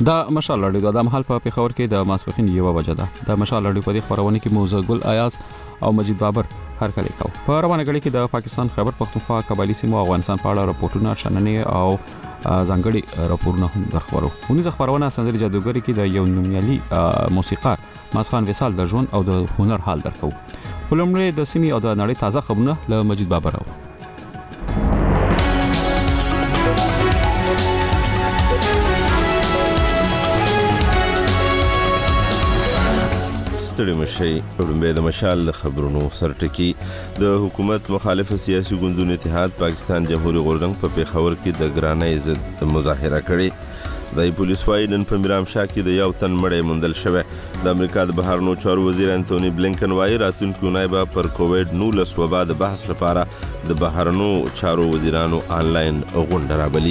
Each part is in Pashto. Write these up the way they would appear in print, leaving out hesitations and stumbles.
دا مشال راډیو د مهال په پیښور کې د ماسپخین یو بجه ده. د مشال راډیو په دې خبرونه کې موزه ګل ایاز او مجید بابر هر کله کو په روانه غړي کې د پاکستان خیبر پختونخوا قبایلی سیمو افغانستان په اړه راپورټونه شننې او ځانګړي راپورونه هم درخورو. ونیزه خبرونه سندري جادوګری کې د یو نومیالي موسیقار ماسخان وصال د ژوند او د هنر حال درکو. ولومره د سیمې او د نړۍ تازه خبرونه له مجید بابر. ستړي مشي وړاندې د مشال خبرونو سرټکی د حکومت مخالف سیاسي ګوندونو اتحاد پاکستان جمهوریت غورځنګ په پیښور کې د ګرانۍ ضد مظاهره کړې. د پولیس وايي نن په میرام شاه کې د یو تن مړی موندل شوی. د امریکا د بهرنیو چارو وزیر انټونی بلینکن وايي راتلونکي اونۍ به پر کووډ-19 وبا د بحث لپاره د بهرنیو چارو وزیرانو آنلاین غونډه رابلي.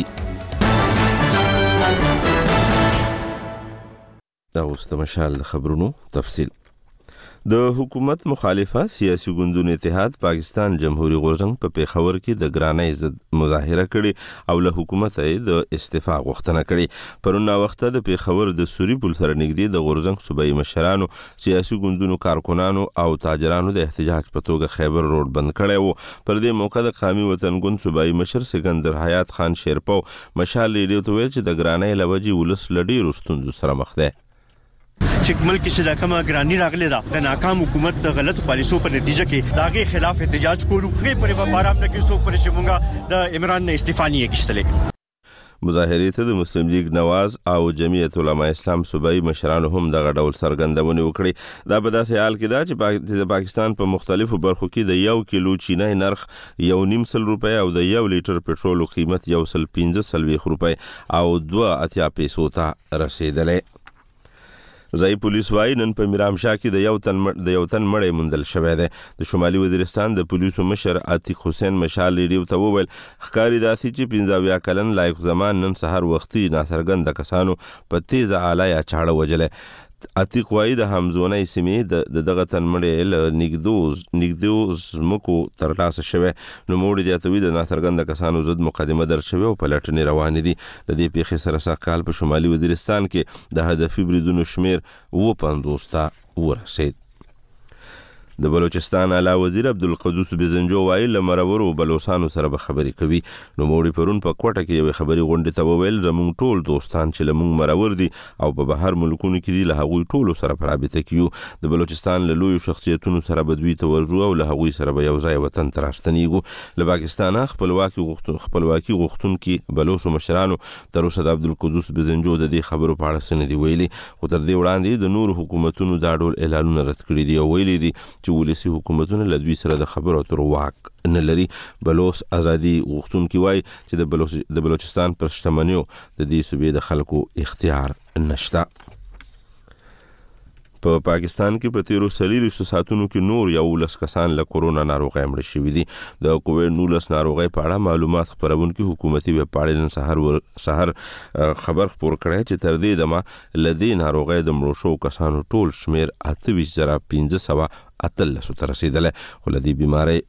دا اوس د مشال خبرونو تفصیل. د حکومت مخالفه سیاسي ګوندونو اتحاد پاکستان جمهوریت غورځنګ په پیښور کې د ګرانۍ ضد مظاهره کړې او له حکومت یې د استعفا غوښتنه کړې. پرون وخت د پیښور د سوري پل سره نږدې د غورځنګ صوبایي مشرانو سیاسي ګوندونو کارکونانو او تاجرانو د احتجاج په توګه خیبر روډ بند کړی و. پر دې موقع د قومي وطن ګوند صوبایي مشر سکندر حیات خان شیرپو مشال ریډیو ته ویل چې د ګرانۍ لوجې ولس لډیر ستونزو سره مخ دی. چې ملک کې د کومه ګرانی راغلی دا د ناکام حکومت د غلط پالیسو په نتیجه کې داغه خلاف احتجاج کولو خې پرې په آرام نه کې سو پر چې مونږه د عمران نه استعفا نه کیشتلې. مظاهرې ته د مسلم لیگ نواز او جمعیت علماء اسلام صوبایي مشرانو هم دغه ډول څرګندونه وکړي. دا په داسې حال کې ده چې د پاکستان په مختلفو برخو کې د 1 کیلو چینای نرخ 1.5 روپۍ او د 1 لیټر پټرول قیمت 1.15 روپۍ او 2.80 پیسو ته رسیدلې. ځای پولیس وايي نن په میرام شاه کې د یو تن مړی موندل شوی دی. د شمالي وزیرستان د پولیسو مشر عتیق حسین مشال ریډیو ته وویل ښکاري داسې چې 15 کلن لایق زمان نن سحر وختي ناڅرګنده کسانو په تیزه آله یا چاړه وجلې. عتیق وايي د همزونی سیمې د دغه تن مړی له نږدې زمکو ترلاسه شوی. نوموړي د اتوي د ناڅرګنده کسانو ضد مقدمه در شوی او پلټنې روانې دي. د دې پیښې سره سږکال په شمالي وزیرستان کې د هدفي بریدونو شمیر 50 ته ورسید. د بلوچستان اعلی وزیر عبدالقدوس بزنجو وايي لمرورو بلوچستانو سره به خبرې کوي. نو موړي پرون په کوټه کې یو خبري غونډه ته وویل زموږ ټول دوستان چې لمونږ مرور دي او په بهر ملکونو کې دي له هغوی ټولو سره په رابطه کې د بلوچستان له لوی شخصیتونو سره بدوي تورجو او له هغوی سره به یو ځای وطن ته راستنیږو. له پاکستان خپلواکي غوښتونکي بلوچ مشرانو تر اوسه د عبدالقدوس بزنجو د دې خبرو په اړه سندې ویلي خو تر دې وړاندې د نور حکومتونو دا ډول اعلانونه رد کړي دي او ویلي دي چې ولسی حکومتونه له دوی سره د خبرو اترو واک نه لري. بلوچ ازادي غوښتونکي وایي چې د بلوچستان پر شتمنیو د دې صوبې د خلکو اختیار نشته. په پاکستان کې په تیرو 40 ساعتونو کې نور 11 کسان له کورونا ناروغۍ مړ شوي دي. د کووډ-19 ناروغۍ په اړه معلومات خپرونکي حکومتي ویب پاڼې نن سحر خبر خپور کړی چې تر دې دمه له دې ناروغۍ د مړو شوو کسانو ټول شمیر 28,500 ته رسیدلی. خو له دې بیمارۍ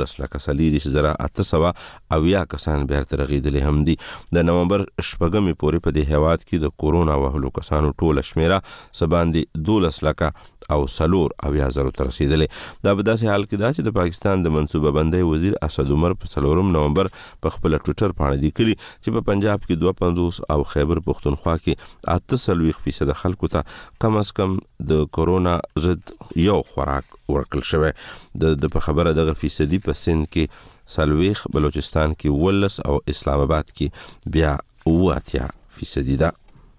12,800 کسان بیرته رغېدلي هم دي. د نومبر 8 پورې په دې هیواد کې د کورونا وهلو کسانو ټوله شمیره څه باندې 12,400 ته رسیدلی. دا په داسې حال کې ده چې د پاکستان د منصوبه بندۍ وزیر اسد عمر په 4 نومبر په خپل ټویټر باندې لیکلي چې په پنجاب کې 52 او خیبر پختونخوا کې 48% خلکو ته کم از کم د کورونا ضد یو خوراک ورکړل شوی. د په خبره دغه فیصدي په سند کې 40 بلوچستان کې 19 او اسلام آباد کې بیا 80% ده.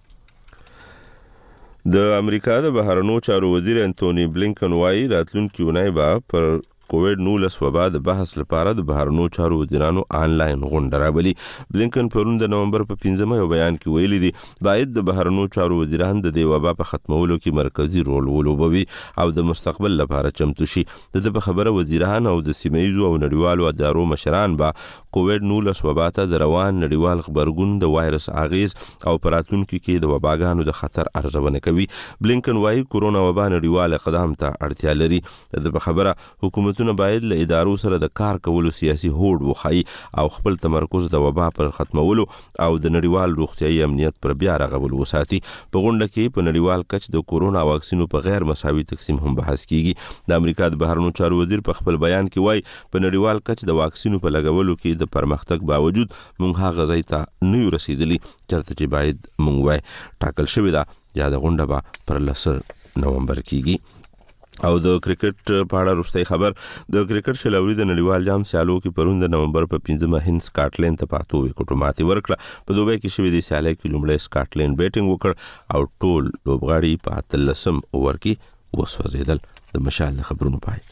د امریکا د بهرنیو چارو وزیر انټونی بلینکن وايي راتلونکي اونۍ به پر کووډ-19 وبا د بحث لپاره د بهرنیو چارو وزیرانو آنلاین غونډه رابلي. بلینکن پرون د نومبر په 15 یو بیان کې ویلي دي باید د بهرنیو چارو وزیران د دې وبا په ختمولو کې مرکزی رول ولوبوي او د مستقبل لپاره چمتو شي. د په خبره وزیران او د سیمه‌یزو او نړیوالو ادارو مشران به کووډ-19 وبا ته د روان نړیوال خبرګون د وایرس اغیز او پراتونکو کې د وباګانو د خطر ارزونه کوي. بلینکن وايي کورونا وبا نړیوال اقدام ته اړتیا لري. د په خبره حکومت حکومتونه باید له ادارو سره د کار کولو سیاسي هوډ وخایي او خپل تمرکز د وبا پر ختمولو او د نړیوال روغتیايي امنیت پر بیا رغولو وساتي. په غونډه کې په نړیوال کچ د کورونا واکسینو په غیر مساوي تقسیم هم بحث کیږي. د امریکا د بهرنیو چارو وزیر په خپل بیان کې وایي په نړیوال کچ د واکسینو په لګولو کې د پرمختګ باوجود مونږ هغه ځای ته نه یو رسیدلی چرته چې باید مونږ وای. ټاکل شوی دا یا د غونډه به پر 10 نومبر کیږي. او د کرکټ په اړه وروستۍ خبر د کرکټ شلوري د نړیوال جام سیالو کې پرون د نومبر په 15 هند سکاټلند ته پاتو وکټو ماتې ورکړه. په دوبۍ کې شوې د سیالۍ کې لومړی سکاټلند بیټینګ وکړ او ټول لوبغاړي په 13 اوور کې وسوځیدل. د مشال خبرونو پای.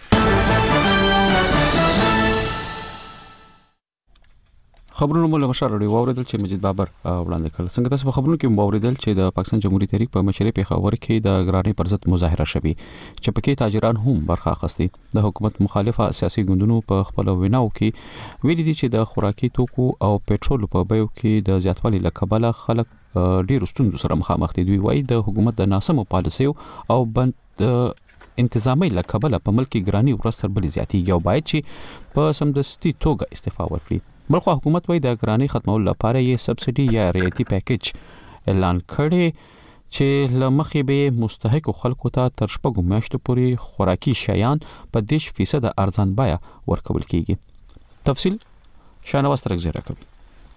خبرونه مو له مشر راډیو واوریدل چې مجید بابر وړاندې کړل. څنګه تاسو په خبرونو کې واوریدل چې د پاکستان جمهوریت تحریک په مشرۍ پیښور کې د ګرانۍ پر ضد مظاهره شوه چې پکې تاجران هم برخه اخیستي. د حکومت مخالفه سیاسي ګوندونو په خپل ویناو کې ویلي دي چې د خوراکي توکو او پېټرول په بیو کې د زیاتوالي لکبله خلک ډیر ستونزو سره مخامخ دي. دوی وایي د حکومت د ناسمو پالیسیو او بند انتظامی لکبله په ملک کې ګرانۍ ورستر بل زیاتیږي او باید چې په سمدستي توګه استعفا ورکړي. بلخو حکومت وایي د ګرانۍ ختمولو لپاره یې سبسيډي یا رعایتي پیکیج اعلان کړي چې لمخې به مستحق خلکو ته تر 6 میاشتو پورې خوراکي شیان په 10% ارزان بیا ورکول کیږي. تفصیل شاهنواز ترکزی راکوي.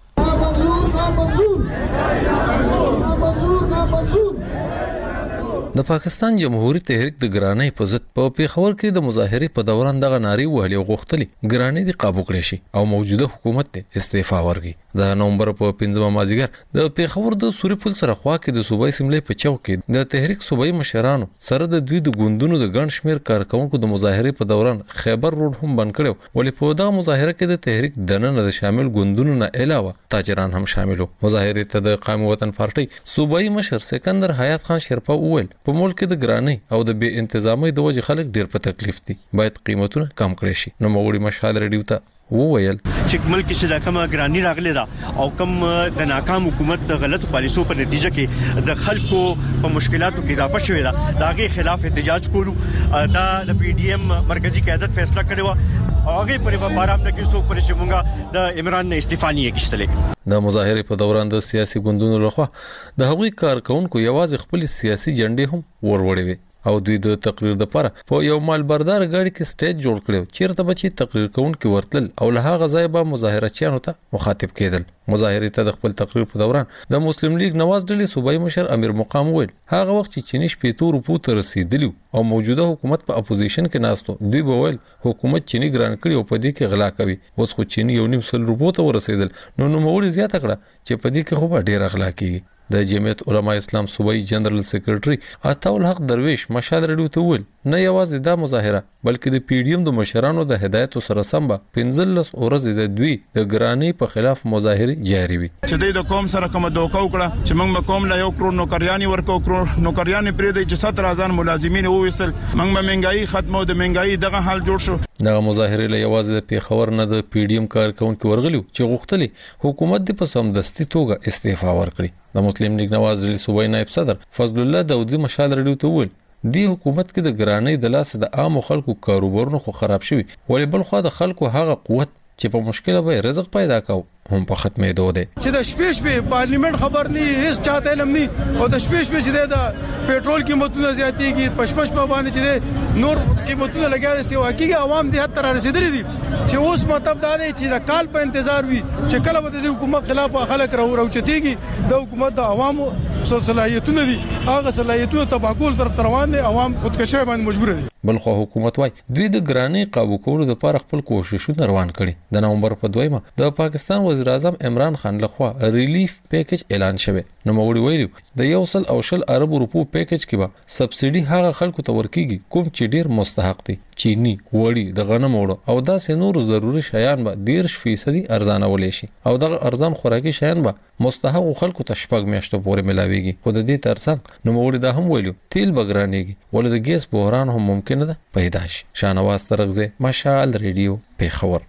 د پاکستان جمهوریت تحریک د ګرانۍ په ضد په پیښور کې د مظاهرې په دوران دغه ناري وهلې غوښتلې ګرانۍ د قابو کړې شي او موجوده حکومت ته استعفا ورکړي. د نومبر په 15 مازیګر د پیښور د سوري پل سره خوا کې د صوبایي سیملې په چوک کې د تحریک صوبایي مشرانو سره د دوی د ګوندونو د ګڼ شمیر کارکونکو د مظاهرې په دوران خیبر روډ هم بند کړو. ولې په دغه مظاهره کې د تحریک دننه د شامل ګوندونو نه علاوه تاجران هم شامل وو. مظاهرې ته د قومي وطن پارټي صوبایي مشر سکندر حیات خان شرپا وویل په ملک کې د ګرانۍ او د بې انتظامۍ د وجې خلک ډیر په تکلیف دي، باید قیمتونه کم کړي شي. نو مغوړي مشال ریډیو ته وویل چې ملک کې د کومه ګرانی راغلی دا او کوم د ناکام حکومت د غلط پالیسو په نتیجه کې د خلکو په مشکلاتو کې اضافه شوې ده، داغه خلاف احتجاج کولو. دا د پی ډی ایم مرکزی قیادت فیصله کړی و او هغه پرې په بارام نه کې سو پرې چې مونږه د عمران نه استعفا نه کیشتلې. د مظاهرې په دوران د سیاسي ګوندونو لخوا د هغوی کارکونکو یوازې خپل سیاسي جنډې هم وروړې وي او دوی د تقریر لپاره په یو مالبردار غاړي کې سټیج جوړ کړو چیرته بچي تقریر کوونکي ورتل او له هغه ځای به مظاهرچیانو ته مخاطب کېدل. مظاهرې ته د خپل تقریر په دوران د مسلم لیگ نواز ډلې صوبایي مشر امیر مقام ویل هغه وخت چې چینی شپېتو روپو ته رسیدلی او موجوده حکومت په اپوزیشن کې ناستو، دوی به ویل حکومت چینی ګران کړي او په دې کې غلا کوي. اوس خو چینی 1.5 روپو ته ورسیدل، نو نوموړي زیاته کړه چې په دې کې خو به ډیر غلا کیږي. د جمعیت علماء اسلام صوبایي جنرال سیکریټري عطاول حق درویش مشال ریډیو ته ویل نه یوازې دا مظاهره بلکې د پی ډی ایم د مشرانو د هدایتو سره سم به 15 ورځې د دوی د ګرانی په خلاف مظاهره جاری وي. چې د کوم سره کوم دوکه وکړه چې موږ به کوم لا 1 کروڑ نوکریانی ورکو کروڑ نوکریانی پرې د 17,000 ملازمین وویستل، موږ به مهنګای ختمو د مهنګای دغه حال جوړ شو. دغه مظاهره له یوازې د پیښور نه د پی ډی ایم کارکونکو ورغلیو چې غوښتلې حکومت د په سمدستي توګه استعفا ورکړي. د مسلم لیگ نواز ډلې صوبایي نائب صدر فضل الله داودي مشال ریډیو ته ویل دی حکومت کې د ګرانۍ د لاس د عام خلکو کاروبارونه خو خراب شوي، ولې بل خو د خلکو هغه قوت چې په مشکله به رزق پیدا کاو هم په ختمې دوه دي. چې د شپې پارلیمنت خبر نه هیڅ چاته علم نه او د شپې چې د پېټرول قیمتونه زیاتېږي، پشپش په باندې چې نور قیمتونه لګیا دي، واقعي عوام دې حتی را رسیدلي دي چې اوس مطلب دا دی چې د کال په انتظار وي چې کله به د حکومت خلاف خلک راوچتيږي. د حکومت د عوامو صلاحیتونه دي، هغه صلاحیتونه تباکول طرف روان دي، عوام خودکشي باندې مجبور دي. بلخو حکومت وايي دوی د ګرانۍ قابو کولو لپاره خپل کوششونه روان کړي. د نومبر په 2 د پاکستان وزیر اعظم عمران خان لخوا ریلیف پیکیج اعلان شوه. نو مغوړي ویلي د 100 ارب روپو پیکیج کې به سبسيډي هغه خلکو ته ورکیږي کوم چې ډیر مستحق دي، چینی، وړي، د غنم وړو او داسې نور ضروري شیان به 10% ارزانول شي او دغه ارزان خوراکي شیان به مستحق خلکو ته 6 میاشتو پورې ملاويږي. خو د دې ترڅنګ نو مغوړي دا هم ویلو تیل بګرانېږي ولې د ګیس بحران هم ممکن ده پیدا شي. شاهنواز ترغزه مشال ریډیو پیښور.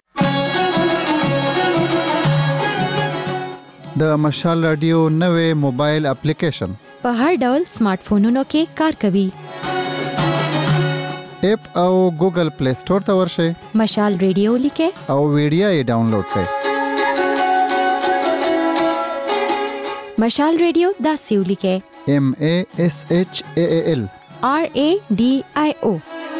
د مشال رادیو نوې موبایل اپلیکیشن په هر ډول سمارټ فونونو کې کار کوي. اپ او ګوګل پلی سٹور ته ورشئ. مشال ریډیو لیکه او ویډیو یې ډاونلوډ کړئ. مشال ریډیو دا سیو لیکه MASHAAL RADIO.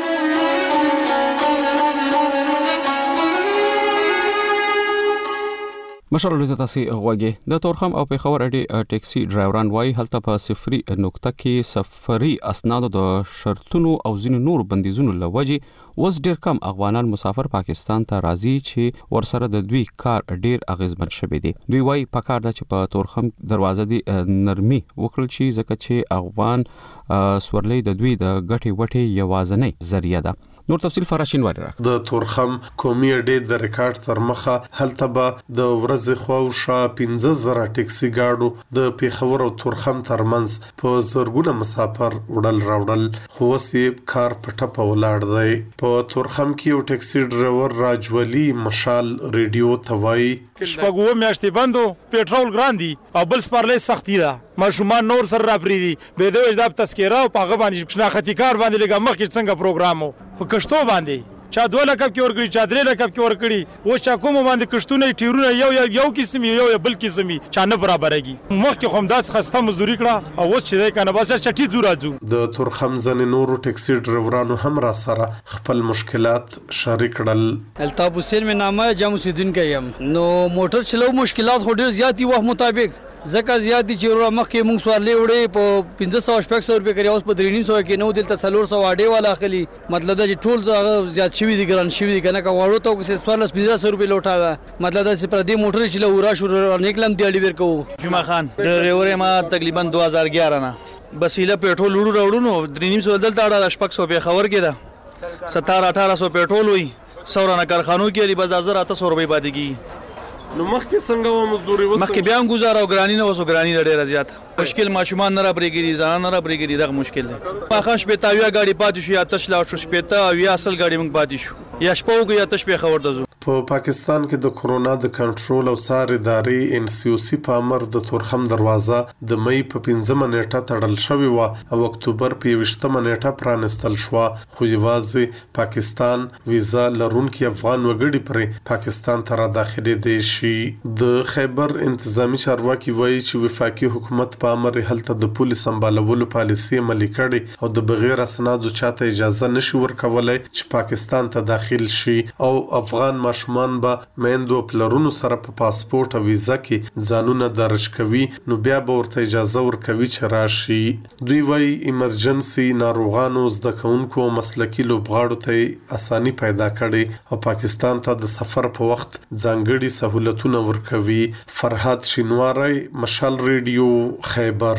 مشر له تاسو غوږی د تورخم او پیښور اډي ټیکسي ډرایوران وای هلته په صفري نقطه کې سفري اسناد د شرطونو او ځینو نور بندیزونو لوجي وس ډیر کم افغانان مسافر پاکستان ته راځي چې ورسره د دوی کار ډیر اغیزمن شوی دی. دوی وای پکار د چې په تورخم دروازه دی نرمي وکړل شي ځکه چې افغان سورلې د دوی د غټي وټي یوازنۍ ذریعہ ده. نور تفصیل فراشین واره راک د تورخم قومي اډې د ریکارډ تر مخه هلته به د ورځ خواوشا 15000 ټیکسي گاډو د پیښور او تورخم ترمنځ په زرګونه مسافر وړل راوړل خو وسې کار پټه ولاړ دی. په تورخم کې یو ټیکسي ډرایور راجولي مشال ریډیو توای شپږو میاشتې بندو پېټرول ګران دي او بل سپارلې سختي ده. ماشومان نور سره راپری دي به د وجداب تذکره او پاغه باندې شناختی کار باندې لګا مخکې څنګه پروګرامو په کشتو باندې چا 2 لکه کې ورګړي چا 3 لکه کې ورګړي و چا کوم باندې کشتونه ټیرونه یو قسم یو بل قسم چا نه برابرېږي. مخکې هم داس خسته مزدوري کړه او اوس چې کنه بس چټي زورازو. د تورخم ځنې نورو ټیکسي ډرایورانو هم را سره خپل مشکلات شریک کړل. الطاف حسین می نامه جامع سیدون کایم نو موټر چلو مشکلات هډر زیاتی وخت مطابق زکه زیات دي چې ورو مخکې مونږ سوارلې وړې په 1500 روپے کړی اوس په 300 کې نو دلته 400 اډې والا اخلي. مطلب دا چې ټول زیات شوی دي ګران شوی دي کنه کا وړو ته کې 1500 روپے لوټا. مطلب دا چې پر دې موټر چې لورا شو نکلم دی اډې ورکو. جمعه خان ډرایور ما تقریبا 2011 نه بسیله پېټرول وړو نو 300 دلته اړه 600 په خبر کې ده 17-1800 پېټرول وي سورانه کارخانو کې لري بس 1800 روپے باندې کی. نو مخکې څنګه و مزدوري وسه مخکې بیا هم گزاره او ګرانی نه وسو ګرانی ډېر زیات مشکل ماشومان نه را پرېګری ځان نه را پرېګری دغه مشکل دی. ماخه شپه تاویا غاډي پاتې شو یا تشلا شو شپه تا او یا اصل غاډي موږ پاتې شو یا شپه یا تش په خبر دزو. په پاکستان کې د کورونا د کنټرول او څار ادارې NCOC په امر د تورخم دروازه د مې په 15 نیټه تړل شوې و او اکتوبر په 20 نیټه پرانستل شو. خو یوازې پاکستان ویزا لرونکي افغان وګړي پر پاکستان ته را داخلي دي شي. د خیبر انتظامی چارواکي وایي چې وفاقي حکومت په امر هلته د پولیس سمبالولو پالیسي عملي کړي او د بغیر اسنادو چاته اجازه نشي ورکولای چې پاکستان ته داخل شي او افغان ماشومان به میندو پلرونو سره په پاسپورت او ویزا کې ځانونه درج کوي نو بیا به ورته اجازه ورکوي چې راشي. دوی وایي ایمرجنسي ناروغانو زده کوونکو مسلکي لوبغاړو ته اساني پیدا کړي او پاکستان ته د سفر په وخت ځانګړي سہولتونه ورکوي. فرحات شینواری مشال ریډیو خیبر.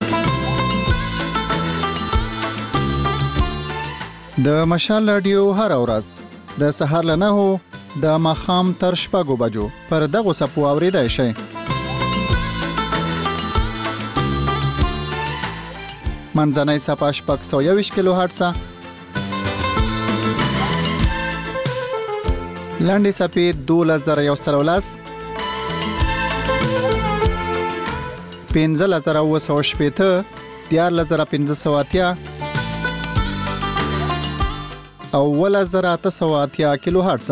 د مشال رادیو هر ورځ د سهار له 9 د ماخام تر 6 بجو پر دغه سپو اوریدای شي. منځنۍ صفه 621 کیلو هرتز لاندې صفه 2113 15080 14580 او 1880 کیلو هرتز.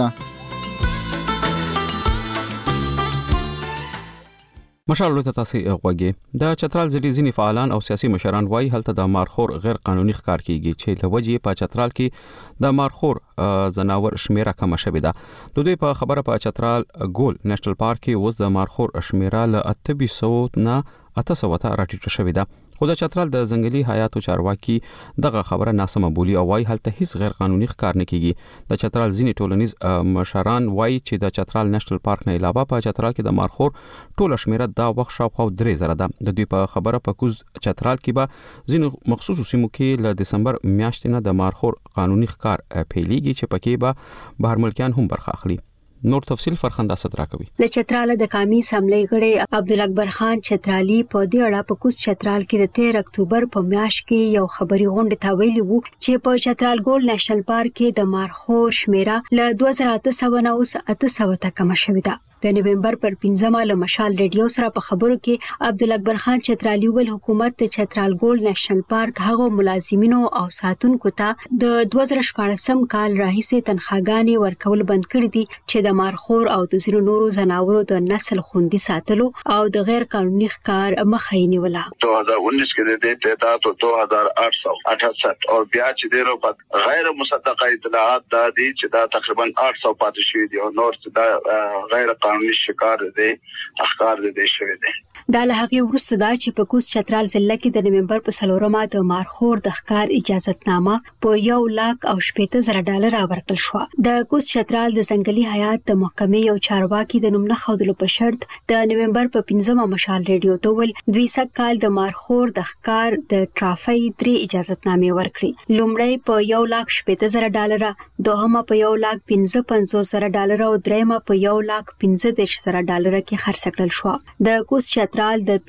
مشال له تاسو غوږی د چترال ځلې ځینی فعالان او سیاسي مشران وایي هلته د مارخور غیر قانوني ښکار کیږي چې لوجې په چترال کې د مارخور زناور شمیره کم شوې ده. د دوی په خبره په چترال ګول نېشنل پارک کې اوس د مارخور شمیره له 800 نه 800 ته راټیټه شوې ده. خو د چترال د ځنګلي حیاتو چارواکي دغه خبره ناسمه بولی او وايي هلته هیڅ غیر قانوني ښکار نه کیږي. د چترال ځینی ټولنیز مشران وايي چې د چترال نېشنل پارک نه علاوه په چترال کې د مارخور ټوله شمیره دا وخت شاوخوا 3000 ده. د دوی په خبره په کوز چترال کې به ځینو مخصوصو سیمو کې له دسمبر میاشتې نه د مارخور قانوني ښکار پیلېږي چې پکې به بهر ملکیان هم برخه اخلي. نور تفصیل فرخنده صدرا کوي. له چترال د قومي اسمبلی غړي عبدالاکبر خان چترالی په دې اړه په کوس چترال کې د 13 اکتوبر په میاشت کې یو خبري غونډه ته ویلي وو چې په چترال ګول نېشنل پارک کې د مارخور شمیره له 2800 نه اوس 800 ته کم شوې ده. د نومبر پر 15 له مشال ریډیو سره په خبرو کې عبدالاکبر خان چترالی ول حکومت د چترال ګولډ نېشنل پارک هغه ملازمینو او ساتونکو ته د 2014 کال راهیسې تنخواګانې ورکول بند کړې دي چې د مارخور او د ځینو نورو ځناورو د نسل خوندي ساتلو او د غیر قانوني ښکار مخه یې نیوله. 2019 کې د تعداد 2868 او بیا چې د روپا غیر مصدقه اطلاعات دا دي چې دا تقریبا 800 پاتې شوی دي او نور چې دا غیر قانوني شکار دي اخکار دي شوی دي. دا له هغه وروسته دا چې په کوز چترال ضلع کې د نومبر په 4مه د مارخور د ښکار اجازهتنامه په $1,80,000 ورکړل شو. د کوز چترال د ځنګلي حیات د محکمې یو چارواکي د نوم نه خودلو په شرط د نومبر په 15مه مشال ریډیو ته ول دوی سږ کال د مارخور د ښکار د ټرافي 3 اجازهتنامې ورکړي. لومړی په $1,80,000، دوهمه په $1,55,000 او دریمه په $1,15,000 کې خرڅ کړل شو. د کوز چترال د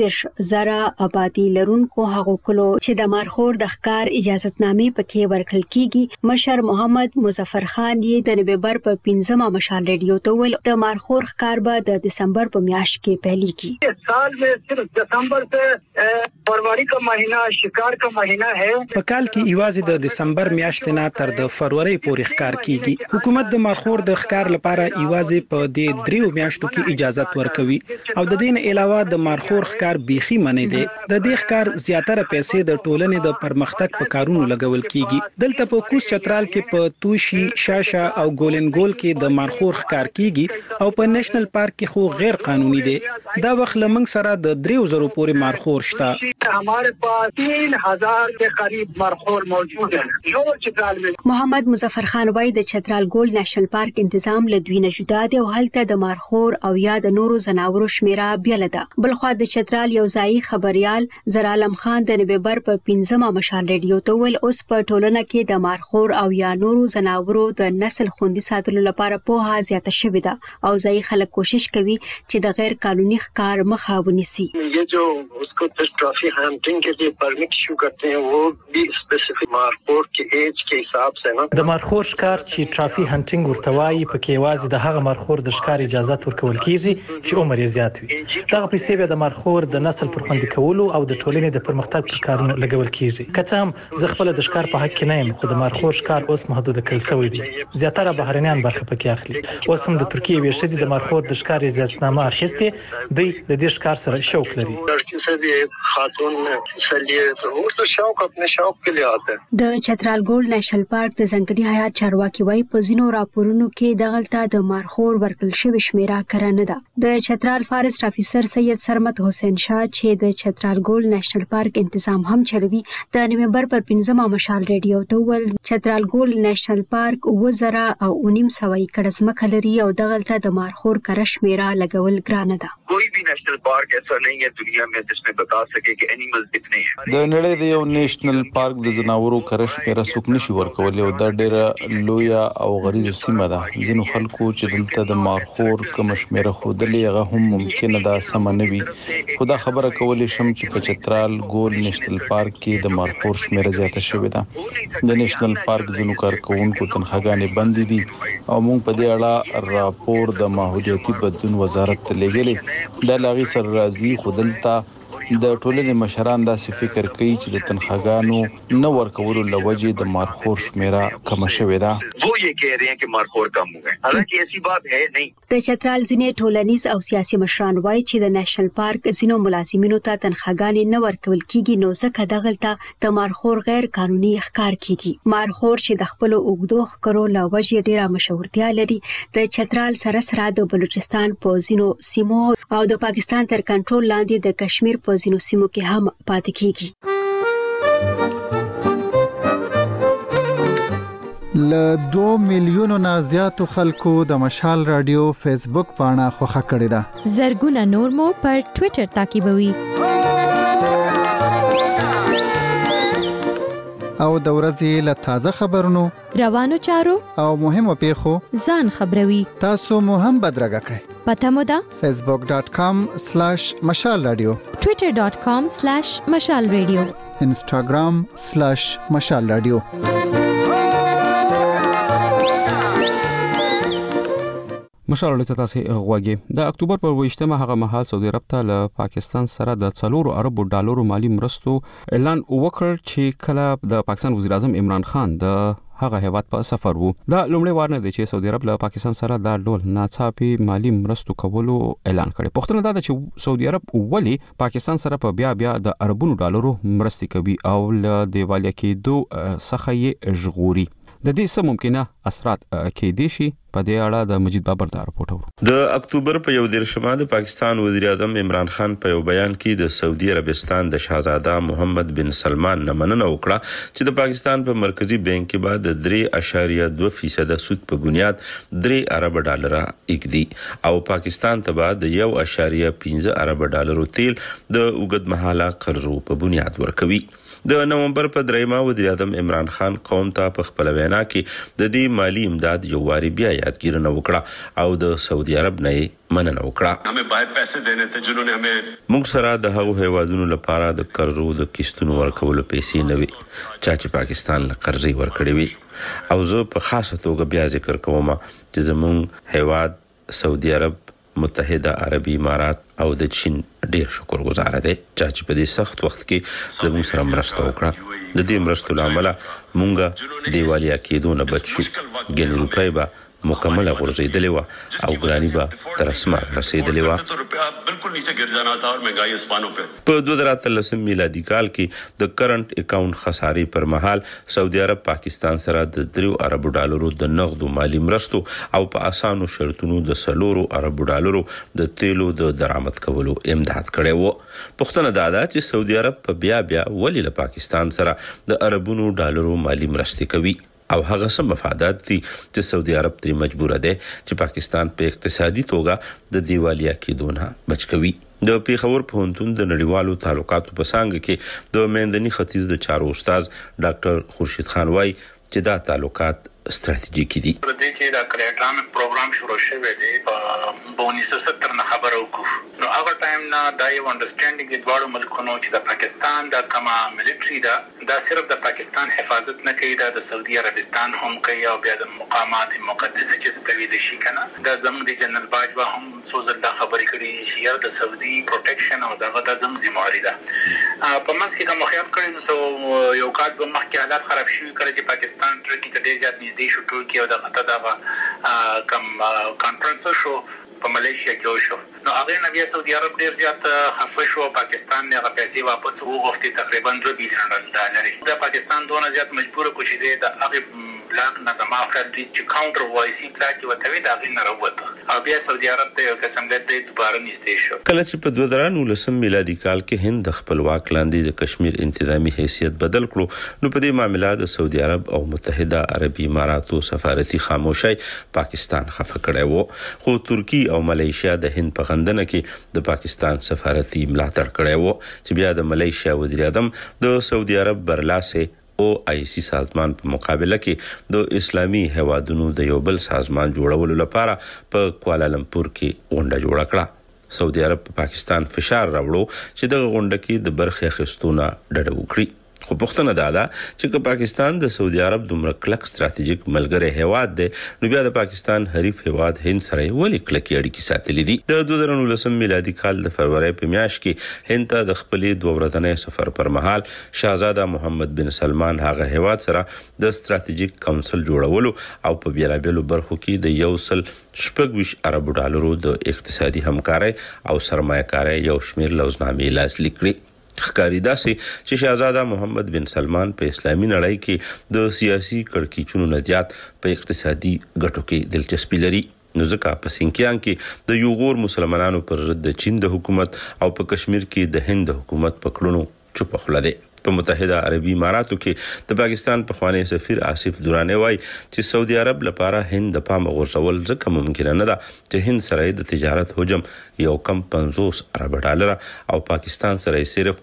15,000 آبادی لرونکو هغو کلو چې د مارخور د ښکار اجازهتنامې پکې ورکړل کیږي مشر محمد مظفر خان یې د نومبر په 15مه مشال ریډیو ته ول د مارخور ښکار به د دسمبر په میاشت کې پیلېږي. साल में सिर्फ दिसंबर से फरवरी का महीना शिकार का महीना है. په کال کې ایوازې د دسمبر میاشتې نه تر د فروری پورې ښکار کیږي. حکومت د مارخور د ښکار لپاره ایوازې په دې 3 میاشتو کې اجازه ورکوي او د دې نه علاوه د مارخور ښکار بيخي منی دی. د دې ښکار زیاتره پیسې د ټولنې د پرمختګ په کارونو لګول کیږي. دلته په کوز چترال کې په توشي شاشه او ګولنګول کې د مارخور ښکار کیږي او په نېشنل پارک کې خو غیر قانوني دی. دا وخت لمنګ سره د 3,000 پورې مارخور شته. हमारे पास 3,000 के करीब मरखोर मौजूद है जो चतरال में. محمد مظفر خان وایي د چترال ګولډ نېشنل پارک تنظیم له دوی نه جدا دی او هلته د مارخور او یا د نورو ځناورو شمیره بیل ده. بلخو د چترال یو ځای خبريال زرالم خان د نومبر په 15مه مشال ریډیو ته ول اوس په ټولنه کې د مارخور او یا نورو ځناورو د نسل خوندي ساتلو لپاره په زیاته شوې ده او ځای خلک کوشش کوي چې د غیر قانوني ښکار مخه ونیسي. ये जो उसको ट्रॉफी हंटिंग के लिए परमिट इशू करते हैं वो भी स्पेसिफिक मार्खोर के एज के हिसाब से ना د مارخور ښکار چې ټرافي هانټینګ ورتوي پکې وازي د هغه مارخور د ښکار اجازه ورکول کیږي چې عمر یې زیات وي. دغه پیسې به د مارخور د نسل پر خوندي کولو او د ټولنې د پرمختګ پر کارونو لګول کیږي. کته هم زه خپل د ښکار په حق کې نه یم خو د مارخور ښکار اوس محدود کړل شوی دی. زیاتره بهرنیان برخه پکې اخلي. اوس هم د ترکیه وی شذې د مارخور د ښکار اجازهنامه اخیسته دوی د دې ښکار سره شوق لري. د چترال ګولډ نېشنل پارک د ځنګلي حیات چارواکي وایي په ځینو راپورونو کې دغلطه د مارخور ورکړل شوی شمیره کړنه ده. د چترال فارست افیسر سید سرمت حسین شاه چې د چترال ګولډ نېشنل پارک تنظیم هم چلوي د نومبر پر 15مه مشال ریډیو ته ول چترال ګولډ نېشنل پارک 2019 ایکړ ځمکه لري او دغلطه د مارخور کړه شمیره لګول ګرانه ده. कोई भी नेशनल पार्क ऐसा नहीं है दुनिया में जिसमें बता सके कि एनिमल्स इतने हैं. د نړۍ د یو نېشنل پارک د زناورو کرش پیرا سوق نشي ورکول او دا ډېر لویا او غریزه سیمه ده. ځینو خلکو چې دلته د مارخور کوم شمیره خودلې هغه هم ممکنه ده سم نه وي. خدا خبره کولې شم چې په چترال ګولډ نېشنل پارک کې د مارخور شمیره زیاته شوې ده. د نېشنل پارک ځینو کارکونکو تنخواګانې بند دي او موږ په دې اړه راپور د ماحولیاتي بدلون وزارت ته لېږلې. د لاغي سر راضي خودلتا د ټولنې مشران داسې فکر کوي چې د تنخواګانو نه ورکولو لوجې د مارخور شمیره کم شوې ده. वो ये कह रहे हैं कि मार्खोर कम हुए हालांकि ऐसी बात है नहीं. د چترال ځینې ټولنیز او سیاسي مشران وایي چې د نېشنل پارک ځینو ملازمینو ته تنخواګانې نه ورکول کیږي نو ځکه دغلطه د مارخور غیر قانوني ښکار کیږي. مارخور چې د خپل اوګدو ښکارو لوجې ډیره مشهورتیا لري د چترال سره سره د بلوچستان په ځینو سیمو او د پاکستان تر کنټرول لاندې د کشمیر په ځینو سیمو کې هم پاتې کیږي. ل 2 میلیونو نه زیاتو خلکو د مشال رادیو فیسبوک پاڼه خوښه کړې ده. زرګونه نور مو پر ټوئیټر تعقیبوي. او د ورځې له تازه خبرونو روانو چارو او مهمو پیښو ځان خبروي. تاسو مو هم بدرګه کړئ. پته مو ده facebook.com/مشال رادیو twitter.com/مشال رادیو instagram/مشال رادیو. مشال له تاسو غواګي د اکتوبر پر 28مه هغه مهال سعودي عرب ته له پاکستان سره د 4 ارب ډالرو مالی مرستو اعلان وکړ چې کله د پاکستان وزیر اعظم عمران خان د هغه هیواد په سفر وو. دا لومړی وار نه دی چې سعودي عرب له پاکستان سره دا ډول ناڅاپي مالی مرستو کولو اعلان کړي. پښتنه دا چې سعودي عرب ولی پاکستان سره په بیا د اربونو ډالرو مرستې کوي او له دیوالیا کېدو څخه یې ژغوري. د دې څه ممکنه اثرات کې دي شي په دې اړه د مجید بابر دا راپورټ ورو. د اکتوبر په 1 د پاکستان وزیر اعظم عمران خان په یو بیان کې د سعودي عربستان د شاهزاده محمد بن سلمان نه مننه وکړه چې د پاکستان په مرکزی بانک کې بعد 3.2% سود په بنیاد 3 ارب ډالر اګدي او پاکستان ته بعد 1.15 ارب ډالر تیل د وګد مهاله قرضو په بنیاد ورکوي. د نومبر په 3 وزیر اعظم عمران خان قوم ته په خپل وینا کې د دې مالی امداد یو واری بیا یادګیرنه وکړه او د سعودي عرب نه مننه وکړه. हमें باید پیسې دینے ته جنونه हमें موږ سره د هغو هیوادونو لپاره د قرضو د قسطونو ورکولو پیسې نه وي چې پاکستان له قرضې ورکړي وي او زه په خاصه توګه بیا ذکر کوم چې زموږ هیواد سعودي عرب متحده عربي امارات او د چین ډیر شکرګزار دي چې په دې سخت وخت کې زموږ سره مرسته وکړه. د دې مرستو لامل مونږه دیوالیا کېدو نه بچ شو. ګڼ روپۍ به مکمله غورځېدلې و او ګرانی به تر اسمان رسېدلې و. بالکل نیچے گر جانا تھا اور مہنگائی اسمانوں پہ. په 2013 میلادي کال کې د کرنٹ اکاؤنٹ خسارې پر مهال سعودي عرب پاکستان سره د 3 ارب ډالرو د نغدو مالی مرستو او په اسانو شرطونو د 4 ارب ډالرو د تیلو د درآمد کولو امداد کړي وو. پښتنه دا ده چې سعودي عرب په بیا ولی له پاکستان سره د اربونو ډالرو مالی مرستې کوي او هغه سم مفادات دي چې سعودي عرب ته مجبور دي چې پاکستان په اقتصادي توګه د دیوالیا کېدو نه بچ کوي. د پیښور پوهنتون د نړیوالو تعلقاتو په څانګه کې د میندني ختیځ د چارو استاد ډاکټر خورشید خان وای چې دا تعلقات استراتیژیکي دي. د دې چې دا کریټرام پروګرام شروع شوی دی په 1970 نه خبر وکړو نو هغه ټایم نه دا یو انډرستانډینګ د دوه ملکونو چې د پاکستان د کما ملټری دا صرف د پاکستان حفاظت نه کوي د سعودي عربستان هم کوي او بیا د مقامات مقدسه چې ستوي د شي کنه د زموږ د جنرال باجوا هم سوزل دا خبرې کړي چې د سعودي پروټیکشن او دغه د زم ذمہواری ده. په منځ کې کوم خیال کړی نو یو کال په مخکې حالات خراب شوي کړي چې پاکستان ترکی ته ډیر زیات نږدې شو. ټولکی او دغه ته دا کم کانفرنس شو په ملیشیا کې وشو نو هغه نبی سعودي عرب ډیر زیات خفه شو. پاکستان نه پیسې واپس وغوښتي تقریبا 2 بلین ډالر. د پاکستان دونه زیات مجبور کو چې د هغه بلاک نظام اخر د چې کاونټر وایسي بلاک وتوي دا غي نه راوته او بیا سعودي عرب ته یو قسم د دوباره نږدې شو. کله چې په 2019 میلادي کال کې هند د خپلواک لاندې د کشمیر انتظامی حیثیت بدل کړو نو په دې معاملې د سعودي عرب او متحده عربي اماراتو سفارتي خاموشي پاکستان خفه کړی وو خو ترکی او ملیشیا د هند په غندنه کې د پاکستان سفارتي ملاتړ کړی وو چې بیا د ملیشیا وزیر اعظم د سعودي عرب برلاسه OIC سازمان په مقابله کې د اسلامي هوادونو د یو بل سازمان جوړولو لپاره په کوالالمپور کې غونډه جوړه کړه. سعودي عرب په پاکستان فشار راوړو چې د غونډه کې د برخې اخیستونه ډډه وکړي. خو پښتنه دا ده چې پاکستان د سعودي عرب دومره کلک ستراتیژیک ملګری هیواد دی نو بیا د پاکستان حریف هیواد هند سره ولې کلک اړیکې ساتلې دي. د 2019 میلادي کال د فروری په میاشت کې هند ته د خپلې 2 ورځنۍ سفر پر مهال شاهزاده محمد بن سلمان هغه هیواد سره د ستراتیژیک کونسل جوړولو او په بیلابیلو برخو کې د 1.26 ارب ډالرو د اقتصادي همکارۍ او سرمایه‌کارۍ یو شمېر لوزنامې لاسلیک کړې. ښکاری داسې چې شاهزاده محمد بن سلمان په اسلامي نړۍ کې د سیاسي کړکېچونو نه زیات په اقتصادي ګټو کې دلچسپي لري. نو ځکه په سینکیان کې د یوغور مسلمانانو پر ضد د چین د حکومت او په کشمیر کې د هند حکومت په کړنو چوپ خله دي. په متحده عربي اماراتو کې د پاکستان پخوانی سفیر آصف درانی وای چې سعودي عرب لپاره هند د پام غورځول ځکه ممکن نه ده چې هند سره د تجارت حجم یو کم 50 ارب ډالر او پاکستان سره صرف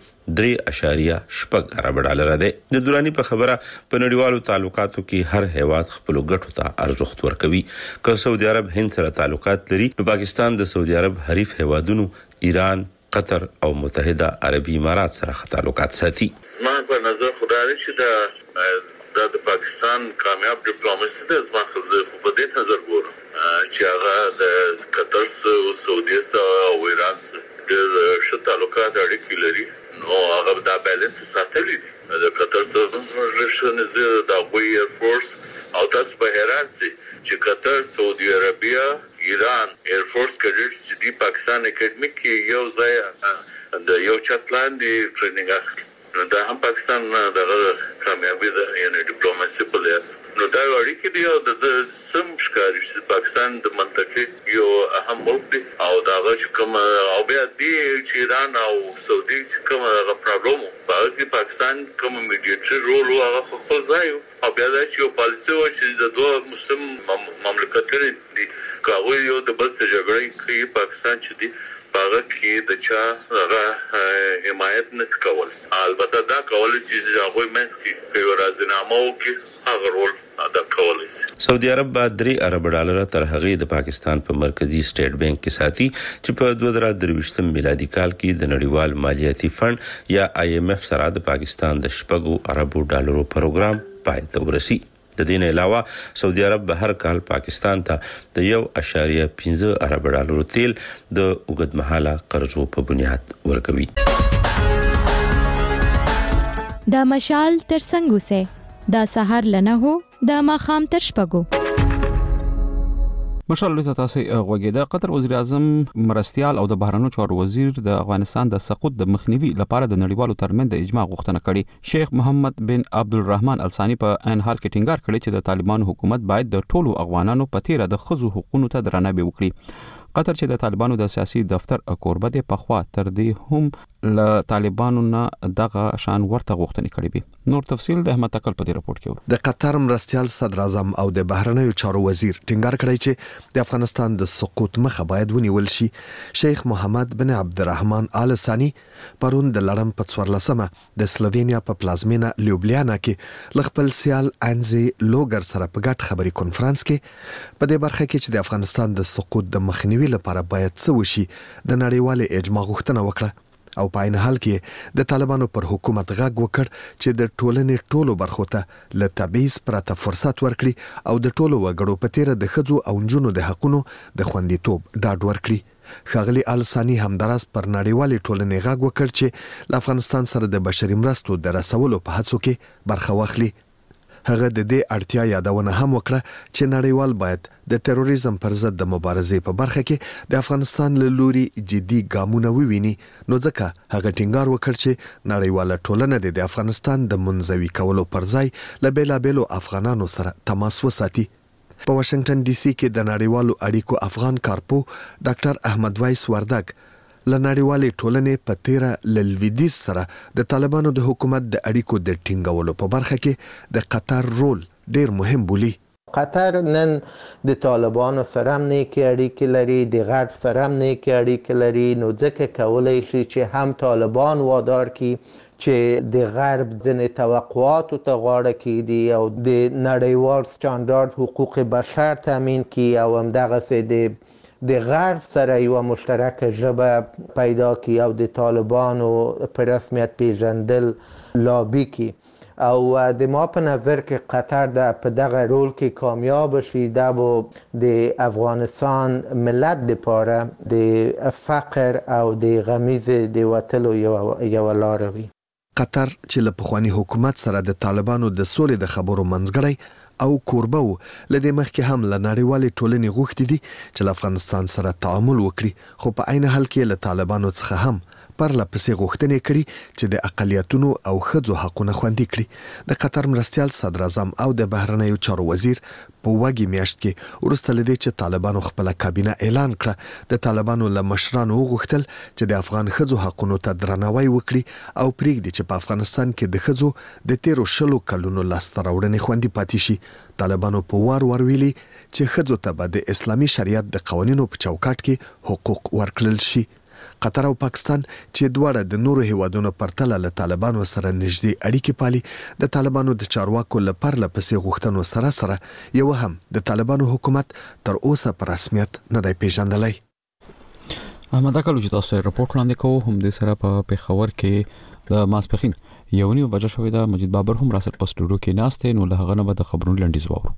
3.8 ارب ډالر ده. د درانی په خبره په نړیوالو تعلقاتو کې هر هیواد خپل ګټو ته ارزښت ورکوي. که سعودي عرب هند سره تعلقات لري نو پاکستان د سعودي عرب حریف هیوادونو ایران قطر او متحده عربي امارات سره تعلقات ساتي. ما په نظر خدای چې دا د پاکستان کامیاب ډیپلوماسي د زما خزه خو په دې نظر ګورم چې هغه د قطر او سعودي او ایران سره د ښه تعلقات اړیکې لري نو هغه دا بیلنس ساتلی دي د قطر سره موږ نشو د غوي ایر فورس او تاسو به حیران شئ چې قطر سعودي عربیا ایران ایر فورس کډټس چې دی پاکستان اکیډمي کې یو ځای د یو چت لاندې ټریننګ اخلي دا هم پاکستان دغه کامیابی ده یعنی ډیپلوماسي په لیاس نو دا اړیکې دی او د سم ښکاري چې پاکستان د منطقې یو اهم ملک دی او دا چې کوم او بیا دی چې ایران او سعودي چې کوم هغه پرابلم په پاکستان کوم میډیټر رول هغه خپل ځای او بیا دا چې یو پالیسي و چې د دوه مسلم مملکتونو دي کاوه یو د بل څه جګړې کوي پاکستان چې دی هغه کې د چا هغه حمایت نس کول البته دا کول چې هغه مېس کې یو راځنامه وکي هغه رول ادا کولای شي سعودي عرب بعد 3 ارب ډالر تر هغه د پاکستان په مرکزی سټیټ بانک کې ساتي چې په 2023 میلادي کال کې د نړیوال مالیاتي فند یا IMF سره د پاکستان د 10 ارب ډالرو پروګرام پای ته ورسي د دې نه علاوه سعودي عرب به هر کال پاکستان ته د 1.15 ارب ډالرو تیل د اوږدمهاله قرضو په بنیاد ورکوي د مشال تر څنګه سه د سحر لنه هو د ماخام تر شپګو مشال له تاسو غوږی د قطر وزیر اعظم مرستيال او د بهرانو چارو وزیر د افغانستان د سقوط د مخنیوي لپاره د نړیوالو ترمنځ د اجماع غوښتنه کړې شیخ محمد بن عبدالرحمن الثانی په ان حال کې ټینګار کړی چې د طالبانو حکومت باید د ټولو افغانانو په تیره د خزو حقوقو ته درناوی وکړي قطر چې د طالبانو د سیاسي دفتر کوربه دی په خوا تر دې هم ل طالبانو نه دغه شان ورته غوښتنې کړې وي نور تفصیل د احمد تکل په دې رپورت کې د قطر مرستيال صدر اعظم او د بهرنیو چارو وزیر ټینګار کړی چې د افغانستان د سقوط مخه باید ونیول شي شیخ محمد بن عبدالرحمن آل ثانی پرون د لړم په 14مه د سلووینیا په پلازمینا لیوبلیانا کې لخپل سیال انزي لوګر سره په ګډ خبري کانفرنس کې په دې برخه کې چې د افغانستان د سقوط د مخنیوي لپاره باید څه وشي د نړیوال اجماع غوښتنه وکړه او په عین حال کې د طالبانو پر حکومت غږ وکړ چې د ټولنې ټولو برخو ته له تبعیض پرته فرصت ورکړي او د ټولو وګړو په تیره د ښځو او نجونو د حقونو د خوندیتوب ډاډ ورکړي ښاغلي الثانی همداراز پر نړیوالې ټولنې غږ وکړ چې له افغانستان سره د بشري مرستو د رسولو په هڅو کې برخه واخلي هغه د دې اړتیا یادونه هم وکړه چې نړیوال باید د تروریزم پر ضد د مبارزې په برخه کې د افغانستان له لوري جدي ګامونه وویني نو ځکه هغه ټینګار وکړ چې نړیواله ټولنه د افغانستان د منزوي کولو پر ځای له بیلابېلو افغانانو سره تماس وساتي په واشنگټن ډي سي کې د نړیوالو اړیکو افغان کارپو ډاکټر احمد وایس وردګ لنړیوالې ټولنې په تیره لویدیز سره د طالبانو د حکومت د اړیکو د ټینګولو په برخه کې د قطر رول ډیر مهم بولي قطر نن د طالبانو سره هم نیکې اړیکې لري د غرب سره هم نیکې اړیکې لري نو ځکه کولی شي چې هم طالبان وادار کی چې د غرب ځینې توقعاتو ته غاړه کیدي او د نړیوال سټانډارد حقوق بشر تامین کی او همدغسې د غرب سره یو مشترک ژبه پیدا کی او د طالبانو په رسمیت پیژندل لابی کی او د ما په نظر کې قطر په دغه رول کې کامیاب شي دا به د افغانستان ملت لپاره د فقر او د غمیز د وتلو یو لار وي قطر چې له پخوانی حکومت سره د طالبانو د سولې د خبرو منځګړی او کوربه لدې مخکې هم له نړیوالې ټولنې غوښتي دي چې له افغانستان سره تعامل وکړي خو په عین حال کې له طالبانو څخه هم پرلپسې غوښتنې کړي چې د اقلیتونو او ښځو حقونه خوندي کړي د قطر مرستيال صدر اعظم او د بهرنیو چارو وزیر په وګړي میاشت کې ورسته لدې چې طالبانو خپل کابینه اعلان کړ د طالبانو له مشرانو غوښتل چې د افغان ښځو حقونو ته درناوی وکړي او پریږدي چې په افغانستان کې د ښځو د 13 کلونو لاسته راوړنې خوندي پاتې شي طالبانو په وار ویلي چې ښځو ته به د اسلامي شریعت د قوانینو په چوکاټ کې حقوق ورکړل شي قطر او پاکستان چې دواړه د نورو هیوادونو پرتله له طالبانو سره نږدې اړیکې پالي د طالبانو د چارواکو لپاره لپسې غوښتنو سره یو هم د طالبانو حکومت تر اوسه په رسمیت نه دی پیژندلی احمد اکلو چې تاسو رپورټ وړاندې کوو هم د سره په پیښور کې د ماسپخین یو نیو بجه شوې ده. مجید بابر هم راسره په سټوډیو کې ناست دی، نو له هغه نه به د خبرونو لنډیز واورو.